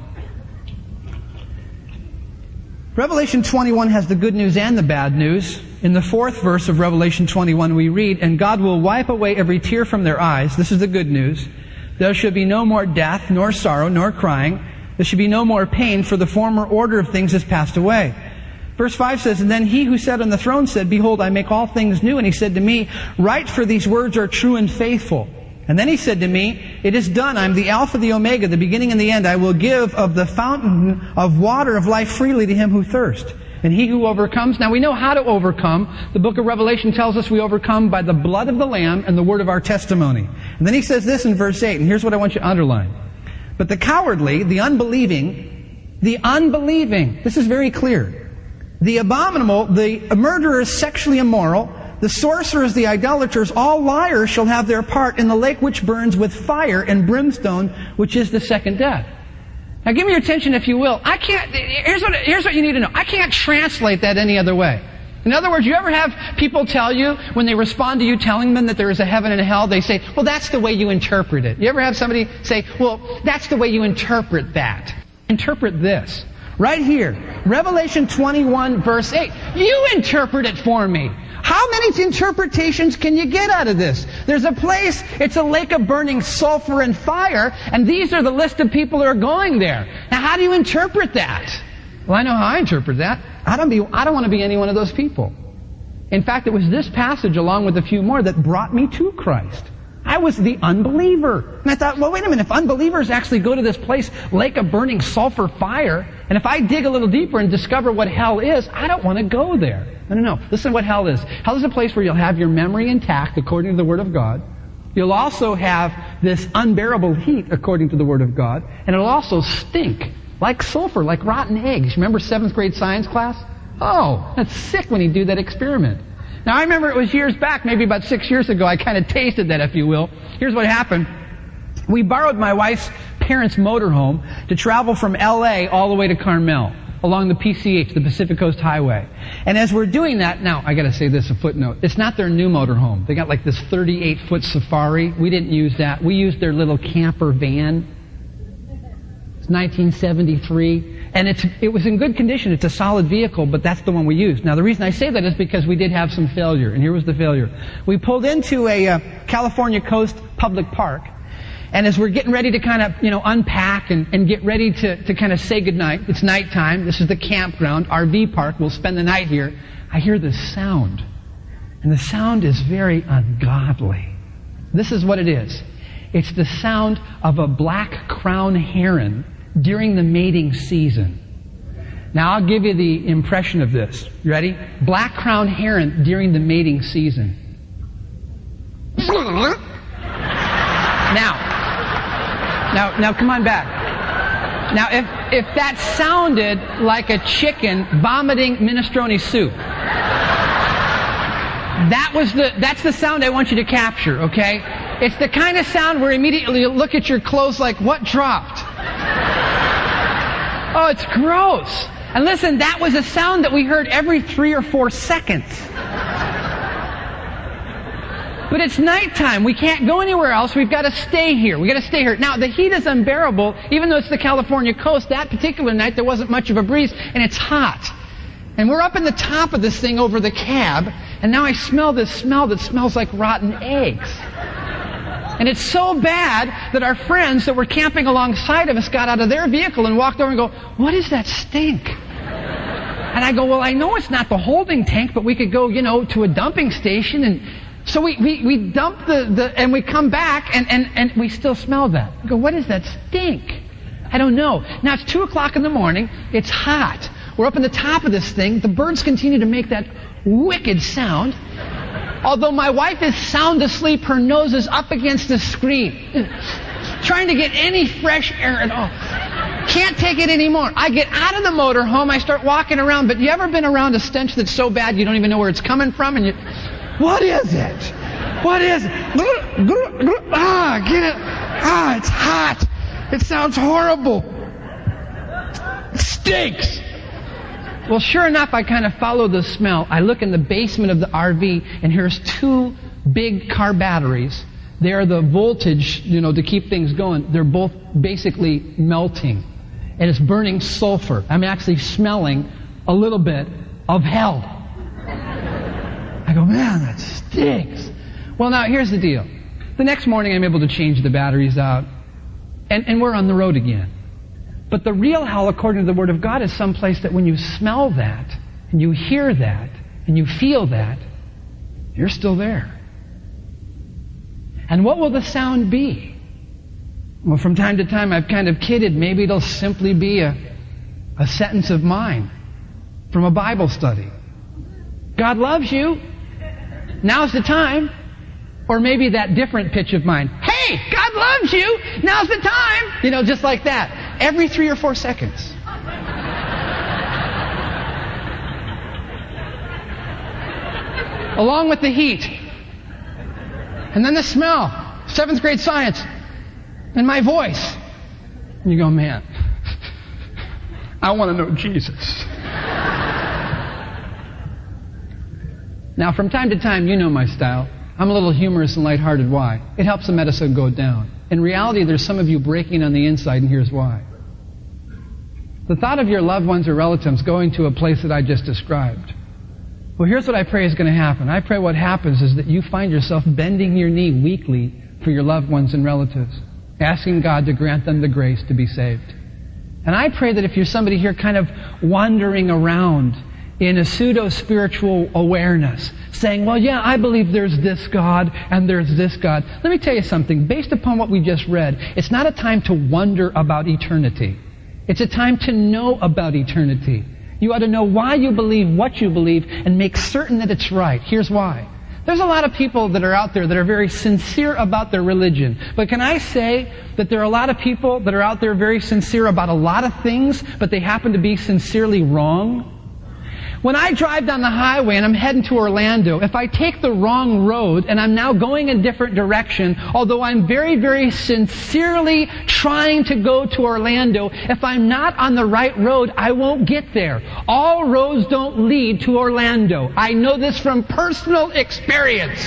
Revelation twenty-one has the good news and the bad news. In the fourth verse of Revelation twenty-one we read, "And God will wipe away every tear from their eyes." This is the good news. "There shall be no more death, nor sorrow, nor crying. There shall be no more pain, for the former order of things has passed away." Verse five says, "And then he who sat on the throne said, Behold, I make all things new. And he said to me, Write, for these words are true and faithful. And then he said to me, It is done. I am the Alpha, the Omega, the beginning and the end. I will give of the fountain of water of life freely to him who thirsts. And he who overcomes," now we know how to overcome. The book of Revelation tells us we overcome by the blood of the Lamb and the word of our testimony. And then he says this in verse eight, and here's what I want you to underline. "But the cowardly, the unbelieving, the unbelieving," this is very clear, "the abominable, the murderers, sexually immoral, the sorcerers, the idolaters, all liars shall have their part in the lake which burns with fire and brimstone, which is the second death." Now give me your attention if you will. I can't, here's what, here's what you need to know. I can't translate that any other way. In other words, you ever have people tell you, when they respond to you telling them that there is a heaven and a hell, they say, well, that's the way you interpret it. You ever have somebody say, well, that's the way you interpret that. Interpret this. Right here, Revelation twenty-one verse eight. You interpret it for me. How many interpretations can you get out of this? There's a place, it's a lake of burning sulfur and fire, and these are the list of people who are going there. Now how do you interpret that? Well, I know how I interpret that. I don't be, I don't want to be any one of those people. In fact, it was this passage along with a few more that brought me to Christ. I was the unbeliever. And I thought, well, wait a minute, if unbelievers actually go to this place, lake of burning sulfur fire, and if I dig a little deeper and discover what hell is, I don't want to go there. No, no, no. Listen to what hell is. Hell is a place where you'll have your memory intact according to the Word of God. You'll also have this unbearable heat according to the Word of God. And it'll also stink like sulfur, like rotten eggs. Remember seventh grade science class? Oh, that's sick when you do that experiment. Now I remember it was years back, maybe about six years ago, I kind of tasted that, if you will. Here's what happened. We borrowed my wife's parents' motorhome to travel from L A all the way to Carmel, along the P C H, the Pacific Coast Highway. And as we're doing that, now I gotta say this, a footnote. It's not their new motorhome. They got like this thirty-eight foot Safari. We didn't use that. We used their little camper van. It's nineteen seventy-three. And it's, it was in good condition. It's a solid vehicle, but that's the one we used. Now the reason I say that is because we did have some failure. And here was the failure. We pulled into a uh, California Coast public park. And as we're getting ready to kind of, you know, unpack and, and get ready to, to kind of say goodnight, it's nighttime. This is the campground, R V park. We'll spend the night here. I hear this sound. And the sound is very ungodly. This is what it is. It's the sound of a black crown heron during the mating season. Now I'll give you the impression of this. You ready? Black crown heron during the mating season. Now, now, now come on back. Now if, if that sounded like a chicken vomiting minestrone soup, that was the, that's the sound I want you to capture, okay? It's the kind of sound where immediately you look at your clothes like, what dropped? Oh, it's gross. And listen, that was a sound that we heard every three or four seconds. But it's nighttime. We can't go anywhere else. We've got to stay here. We've got to stay here. Now, the heat is unbearable. Even though it's the California coast, that particular night there wasn't much of a breeze, and it's hot. And we're up in the top of this thing over the cab, and now I smell this smell that smells like rotten eggs. And it's so bad that our friends that were camping alongside of us got out of their vehicle and walked over and go, "What is that stink?" And I go, "Well, I know it's not the holding tank, but we could go, you know, to a dumping station." And so we, we, we dump the, the, and we come back and, and, and we still smell that. I go, "What is that stink?" I don't know. Now it's two o'clock in the morning. It's hot. We're up in the top of this thing. The birds continue to make that wicked sound. Although my wife is sound asleep, her nose is up against the screen, trying to get any fresh air at all. Can't take it anymore. I get out of the motorhome, I start walking around, but you ever been around a stench that's so bad you don't even know where it's coming from? And you, what is it? What is it? Ah, get it. Ah, it's hot. It sounds horrible. It stinks. Well, sure enough, I kind of follow the smell. I look in the basement of the R V, and here's two big car batteries. They are the voltage, you know, to keep things going. They're both basically melting. And it's burning sulfur. I'm actually smelling a little bit of hell. I go, "Man, that stinks." Well, now, here's the deal. The next morning, I'm able to change the batteries out, and, and we're on the road again. But the real hell, according to the Word of God, is someplace that when you smell that, and you hear that, and you feel that, you're still there. And what will the sound be? Well, from time to time, I've kind of kidded. Maybe it'll simply be a, a sentence of mine from a Bible study. God loves you. Now's the time. Or maybe that different pitch of mine. Hey, God loves you. Now's the time. You know, just like that. Every three or four seconds. Along with the heat. And then the smell. Seventh grade science. And my voice. And you go, "Man, I want to know Jesus." Now, from time to time, you know my style. I'm a little humorous and lighthearted. Why? It helps the medicine go down. In reality, there's some of you breaking on the inside, and here's why. The thought of your loved ones or relatives going to a place that I just described. Well, here's what I pray is going to happen. I pray what happens is that you find yourself bending your knee weekly for your loved ones and relatives, asking God to grant them the grace to be saved. And I pray that if you're somebody here kind of wandering around in a pseudo-spiritual awareness, saying, "Well, yeah, I believe there's this God and there's this God." Let me tell you something. Based upon what we just read, it's not a time to wonder about eternity. It's a time to know about eternity. You ought to know why you believe what you believe and make certain that it's right. Here's why. There's a lot of people that are out there that are very sincere about their religion. But can I say that there are a lot of people that are out there very sincere about a lot of things, but they happen to be sincerely wrong? When I drive down the highway and I'm heading to Orlando, if I take the wrong road and I'm now going a different direction, although I'm very, very sincerely trying to go to Orlando, if I'm not on the right road, I won't get there. All roads don't lead to Orlando. I know this from personal experience.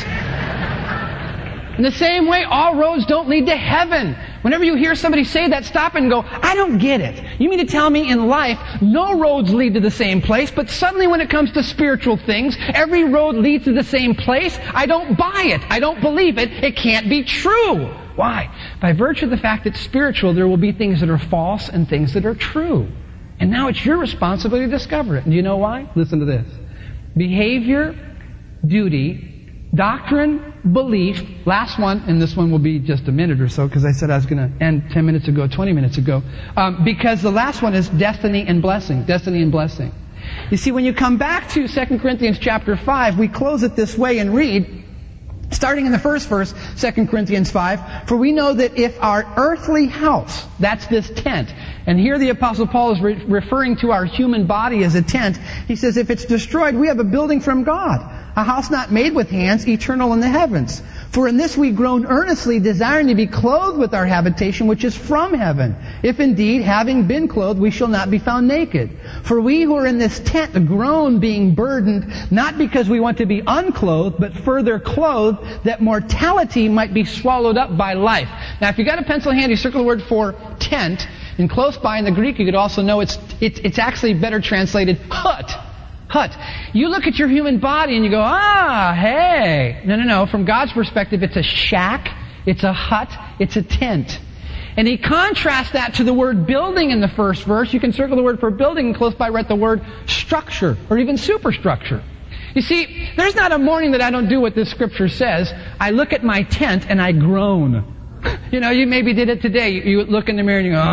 In the same way, all roads don't lead to heaven. Whenever you hear somebody say that, stop and go, "I don't get it. You mean to tell me in life, no roads lead to the same place, but suddenly when it comes to spiritual things, every road leads to the same place? I don't buy it. I don't believe it. It can't be true." Why? By virtue of the fact that spiritual, there will be things that are false and things that are true. And now it's your responsibility to discover it. And do you know why? Listen to this. Behavior, duty, doctrine, belief, last one, and this one will be just a minute or so because I said I was going to end ten minutes ago, twenty minutes ago, um, because the last one is destiny and blessing. Destiny and blessing. You see, when you come back to Second Corinthians chapter five, we close it this way and read, starting in the first verse, Second Corinthians five, "For we know that if our earthly house," that's this tent, and here the Apostle Paul is re- referring to our human body as a tent. He says, "If it's destroyed, we have a building from God, a house not made with hands, eternal in the heavens. For in this we groan earnestly, desiring to be clothed with our habitation which is from heaven, if indeed, having been clothed, we shall not be found naked. For we who are in this tent groan, being burdened, not because we want to be unclothed, but further clothed, that mortality might be swallowed up by life. Now, if you got a pencil handy, circle the word for tent, and close by in the Greek you could also know it's, it's, it's actually better translated hut. Hut. You look at your human body and you go, ah, hey. No, no, no. From God's perspective, it's a shack, it's a hut, it's a tent. And He contrasts that to the word building in the first verse. You can circle the word for building and close by write the word structure or even superstructure. You see, there's not a morning that I don't do what this scripture says. I look at my tent and I groan. You know, you maybe did it today. You, you look in the mirror and you go,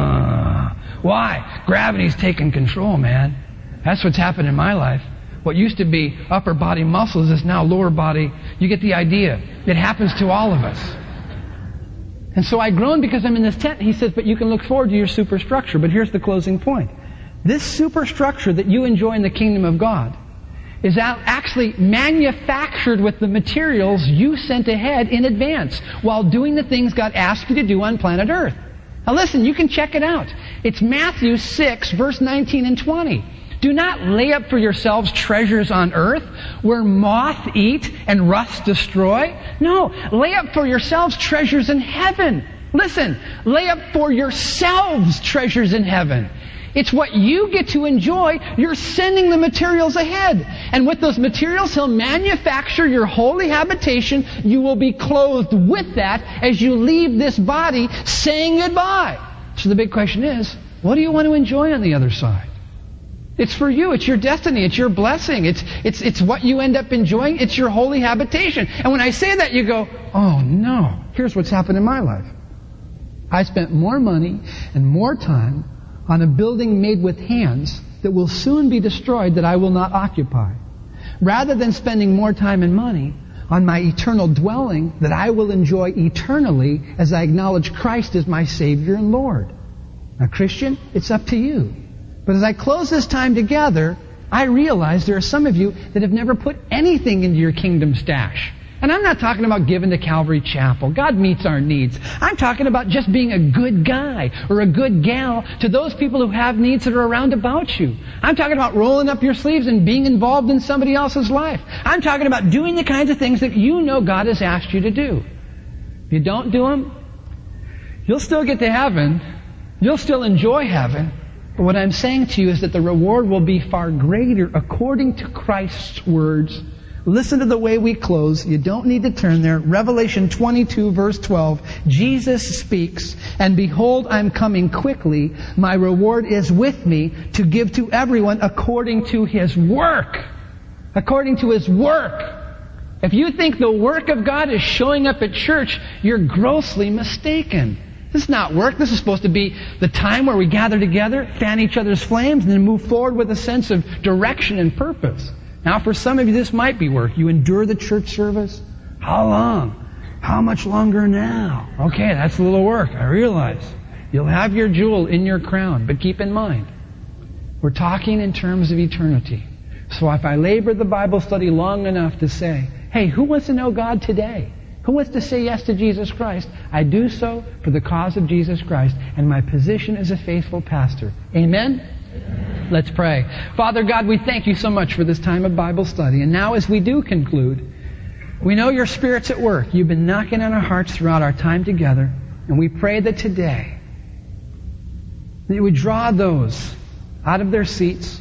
ah. Why? Gravity's taking control, man. That's what's happened in my life. What used to be upper body muscles is now lower body. You get the idea. It happens to all of us. And so I groan because I'm in this tent. He says, but you can look forward to your superstructure. But here's the closing point. This superstructure that you enjoy in the kingdom of God is actually manufactured with the materials you sent ahead in advance while doing the things God asked you to do on planet Earth. Now listen, you can check it out. It's Matthew six, verse nineteen and twenty. Do not lay up for yourselves treasures on earth where moth eat and rust destroy. No, lay up for yourselves treasures in heaven. Listen, lay up for yourselves treasures in heaven. It's what you get to enjoy. You're sending the materials ahead. And with those materials, He'll manufacture your holy habitation. You will be clothed with that as you leave this body saying goodbye. So the big question is, what do you want to enjoy on the other side? It's for you. It's your destiny. It's your blessing. It's, it's, it's what you end up enjoying. It's your holy habitation. And when I say that, you go, oh no, here's what's happened in my life. I spent more money and more time on a building made with hands that will soon be destroyed that I will not occupy, rather than spending more time and money on my eternal dwelling that I will enjoy eternally as I acknowledge Christ as my Savior and Lord. Now, Christian, it's up to you. But as I close this time together, I realize there are some of you that have never put anything into your kingdom stash. And I'm not talking about giving to Calvary Chapel. God meets our needs. I'm talking about just being a good guy or a good gal to those people who have needs that are around about you. I'm talking about rolling up your sleeves and being involved in somebody else's life. I'm talking about doing the kinds of things that you know God has asked you to do. If you don't do them, you'll still get to heaven. You'll still enjoy heaven. But what I'm saying to you is that the reward will be far greater according to Christ's words. Listen to the way we close. You don't need to turn there. Revelation twenty-two, verse twelve. Jesus speaks, and behold, I'm coming quickly. My reward is with me to give to everyone according to his work. According to his work. If you think the work of God is showing up at church, you're grossly mistaken. This is not work. This is supposed to be the time where we gather together, fan each other's flames, and then move forward with a sense of direction and purpose. Now, for some of you, this might be work. You endure the church service. How long? How much longer now? Okay, that's a little work. I realize. You'll have your jewel in your crown. But keep in mind, we're talking in terms of eternity. So if I labor the Bible study long enough to say, hey, who wants to know God today? Who wants to say yes to Jesus Christ? I do so for the cause of Jesus Christ and my position as a faithful pastor. Amen? Amen. Let's pray. Father God, we thank you so much for this time of Bible study. And now as we do conclude, we know your Spirit's at work. You've been knocking on our hearts throughout our time together. And we pray that today, that you would draw those out of their seats.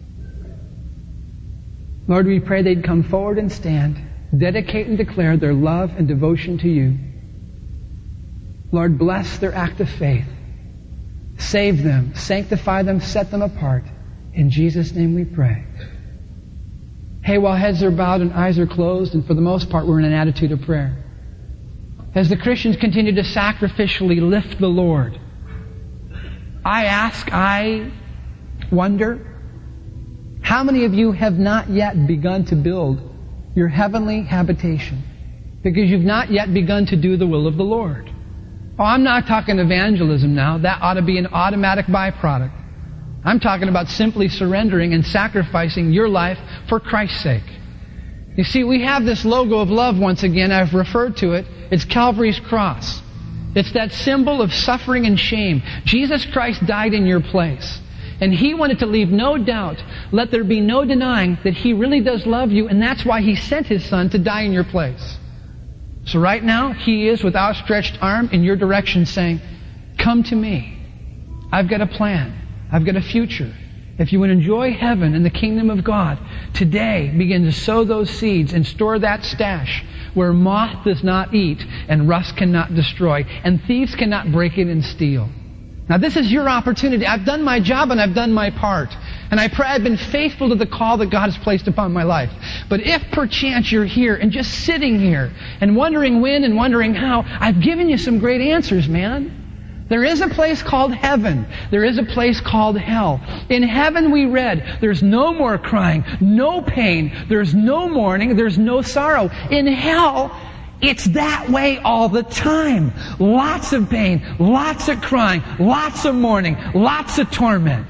Lord, we pray they'd come forward and stand, dedicate and declare their love and devotion to you. Lord, bless their act of faith. Save them, sanctify them, set them apart. In Jesus' name we pray. Hey, while heads are bowed and eyes are closed, and for the most part we're in an attitude of prayer, as the Christians continue to sacrificially lift the Lord, I ask, I wonder, how many of you have not yet begun to build your heavenly habitation because you've not yet begun to do the will of the Lord? Oh, I'm not talking evangelism now. That ought to be an automatic byproduct. I'm talking about simply surrendering and sacrificing your life for Christ's sake. You see, we have this logo of love once again. I've referred to it. It's Calvary's cross. It's that symbol of suffering and shame. Jesus Christ died in your place. And He wanted to leave no doubt, let there be no denying that He really does love you, and that's why He sent His Son to die in your place. So right now, He is with outstretched arm in your direction saying, come to me. I've got a plan. I've got a future. If you would enjoy heaven and the kingdom of God, today begin to sow those seeds and store that stash where moth does not eat and rust cannot destroy and thieves cannot break it and steal. Now this is your opportunity. I've done my job and I've done my part. And I pray I've been faithful to the call that God has placed upon my life. But if perchance you're here and just sitting here and wondering when and wondering how, I've given you some great answers, man. There is a place called heaven. There is a place called hell. In heaven we read, there's no more crying, no pain, there's no mourning, there's no sorrow. In hell, it's that way all the time. Lots of pain, lots of crying, lots of mourning, lots of torment.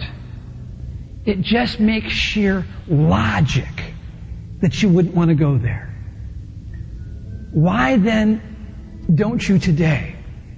It just makes sheer logic that you wouldn't want to go there. Why then don't you today,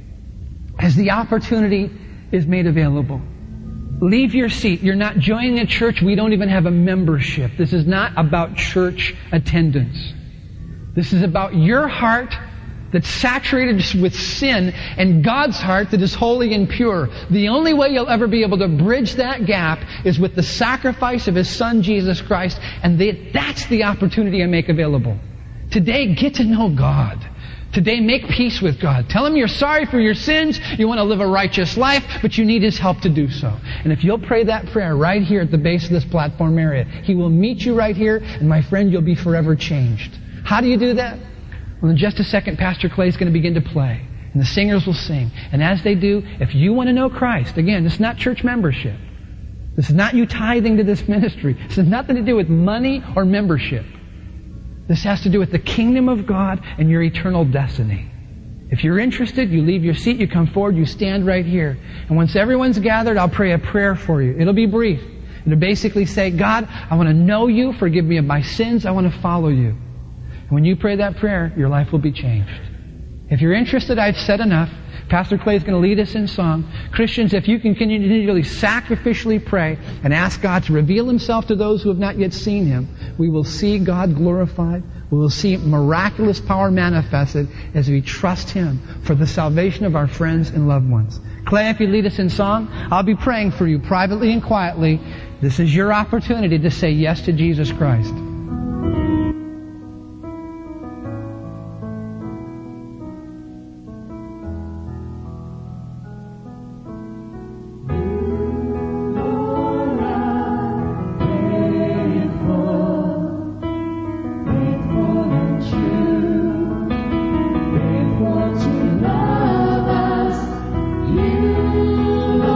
as the opportunity is made available, leave your seat. You're not joining a church. We don't even have a membership. This is not about church attendance. This is about your heart that's saturated with sin and God's heart that is holy and pure. The only way you'll ever be able to bridge that gap is with the sacrifice of His Son, Jesus Christ. And that's the opportunity I make available. Today, get to know God. Today, make peace with God. Tell Him you're sorry for your sins. You want to live a righteous life, but you need His help to do so. And if you'll pray that prayer right here at the base of this platform area, He will meet you right here, and my friend, you'll be forever changed. How do you do that? Well, in just a second, Pastor Clay is going to begin to play, and the singers will sing. And as they do, if you want to know Christ, again, this is not church membership. This is not you tithing to this ministry. This has nothing to do with money or membership. This has to do with the kingdom of God and your eternal destiny. If you're interested, you leave your seat, you come forward, you stand right here. And once everyone's gathered, I'll pray a prayer for you. It'll be brief. It'll basically say, God, I want to know you, forgive me of my sins, I want to follow you. And when you pray that prayer, your life will be changed. If you're interested, I've said enough. Pastor Clay is going to lead us in song. Christians, if you can continually sacrificially pray and ask God to reveal Himself to those who have not yet seen Him, we will see God glorified. We will see miraculous power manifested as we trust Him for the salvation of our friends and loved ones. Clay, if you lead us in song, I'll be praying for you privately and quietly. This is your opportunity to say yes to Jesus Christ.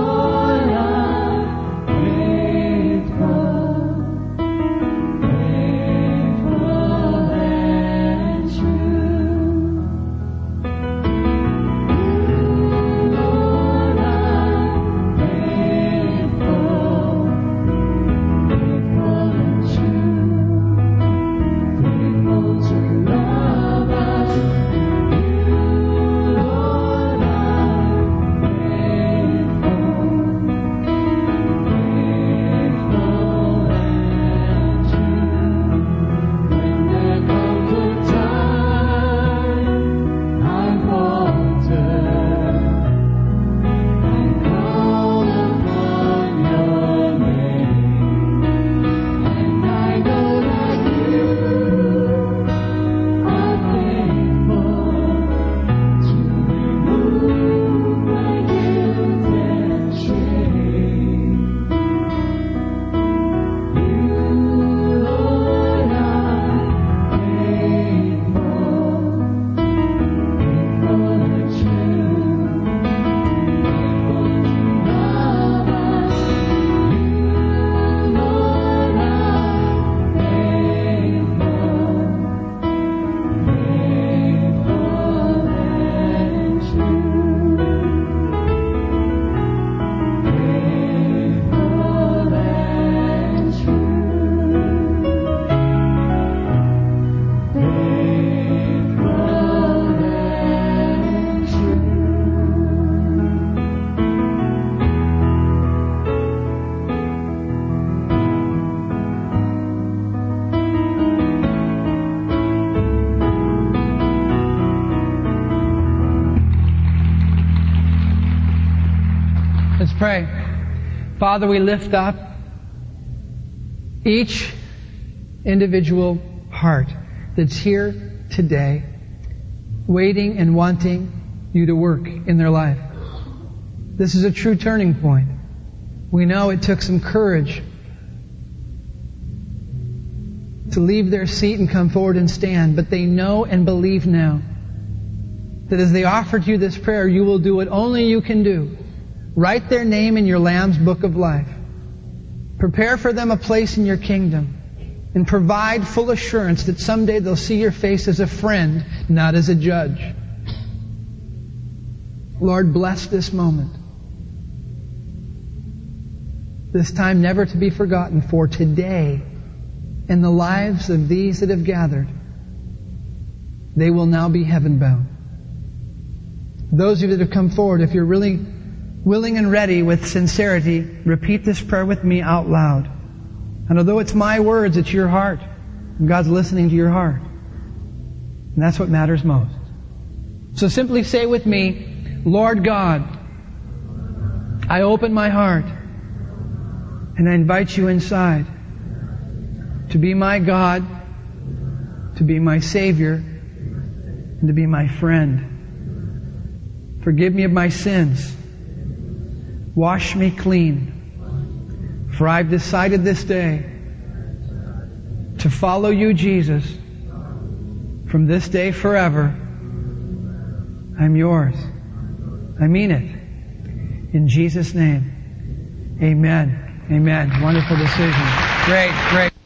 Faithful, Father, we lift up each individual heart that's here today, waiting and wanting You to work in their life. This is a true turning point. We know it took some courage to leave their seat and come forward and stand, but they know and believe now that as they offered You this prayer, You will do what only You can do. Write their name in Your Lamb's book of life. Prepare for them a place in Your kingdom. And provide full assurance that someday they'll see Your face as a friend, not as a judge. Lord, bless this moment. This time never to be forgotten, for today, in the lives of these that have gathered, they will now be heaven-bound. Those of you that have come forward, if you're really willing and ready with sincerity, repeat this prayer with me out loud. And although it's my words, it's your heart. And God's listening to your heart. And that's what matters most. So simply say with me, Lord God, I open my heart and I invite You inside to be my God, to be my Savior, and to be my friend. Forgive me of my sins. Wash me clean. For I've decided this day to follow You, Jesus, from this day forever. I'm Yours. I mean it. In Jesus' name. Amen. Amen. Wonderful decision. Great, great.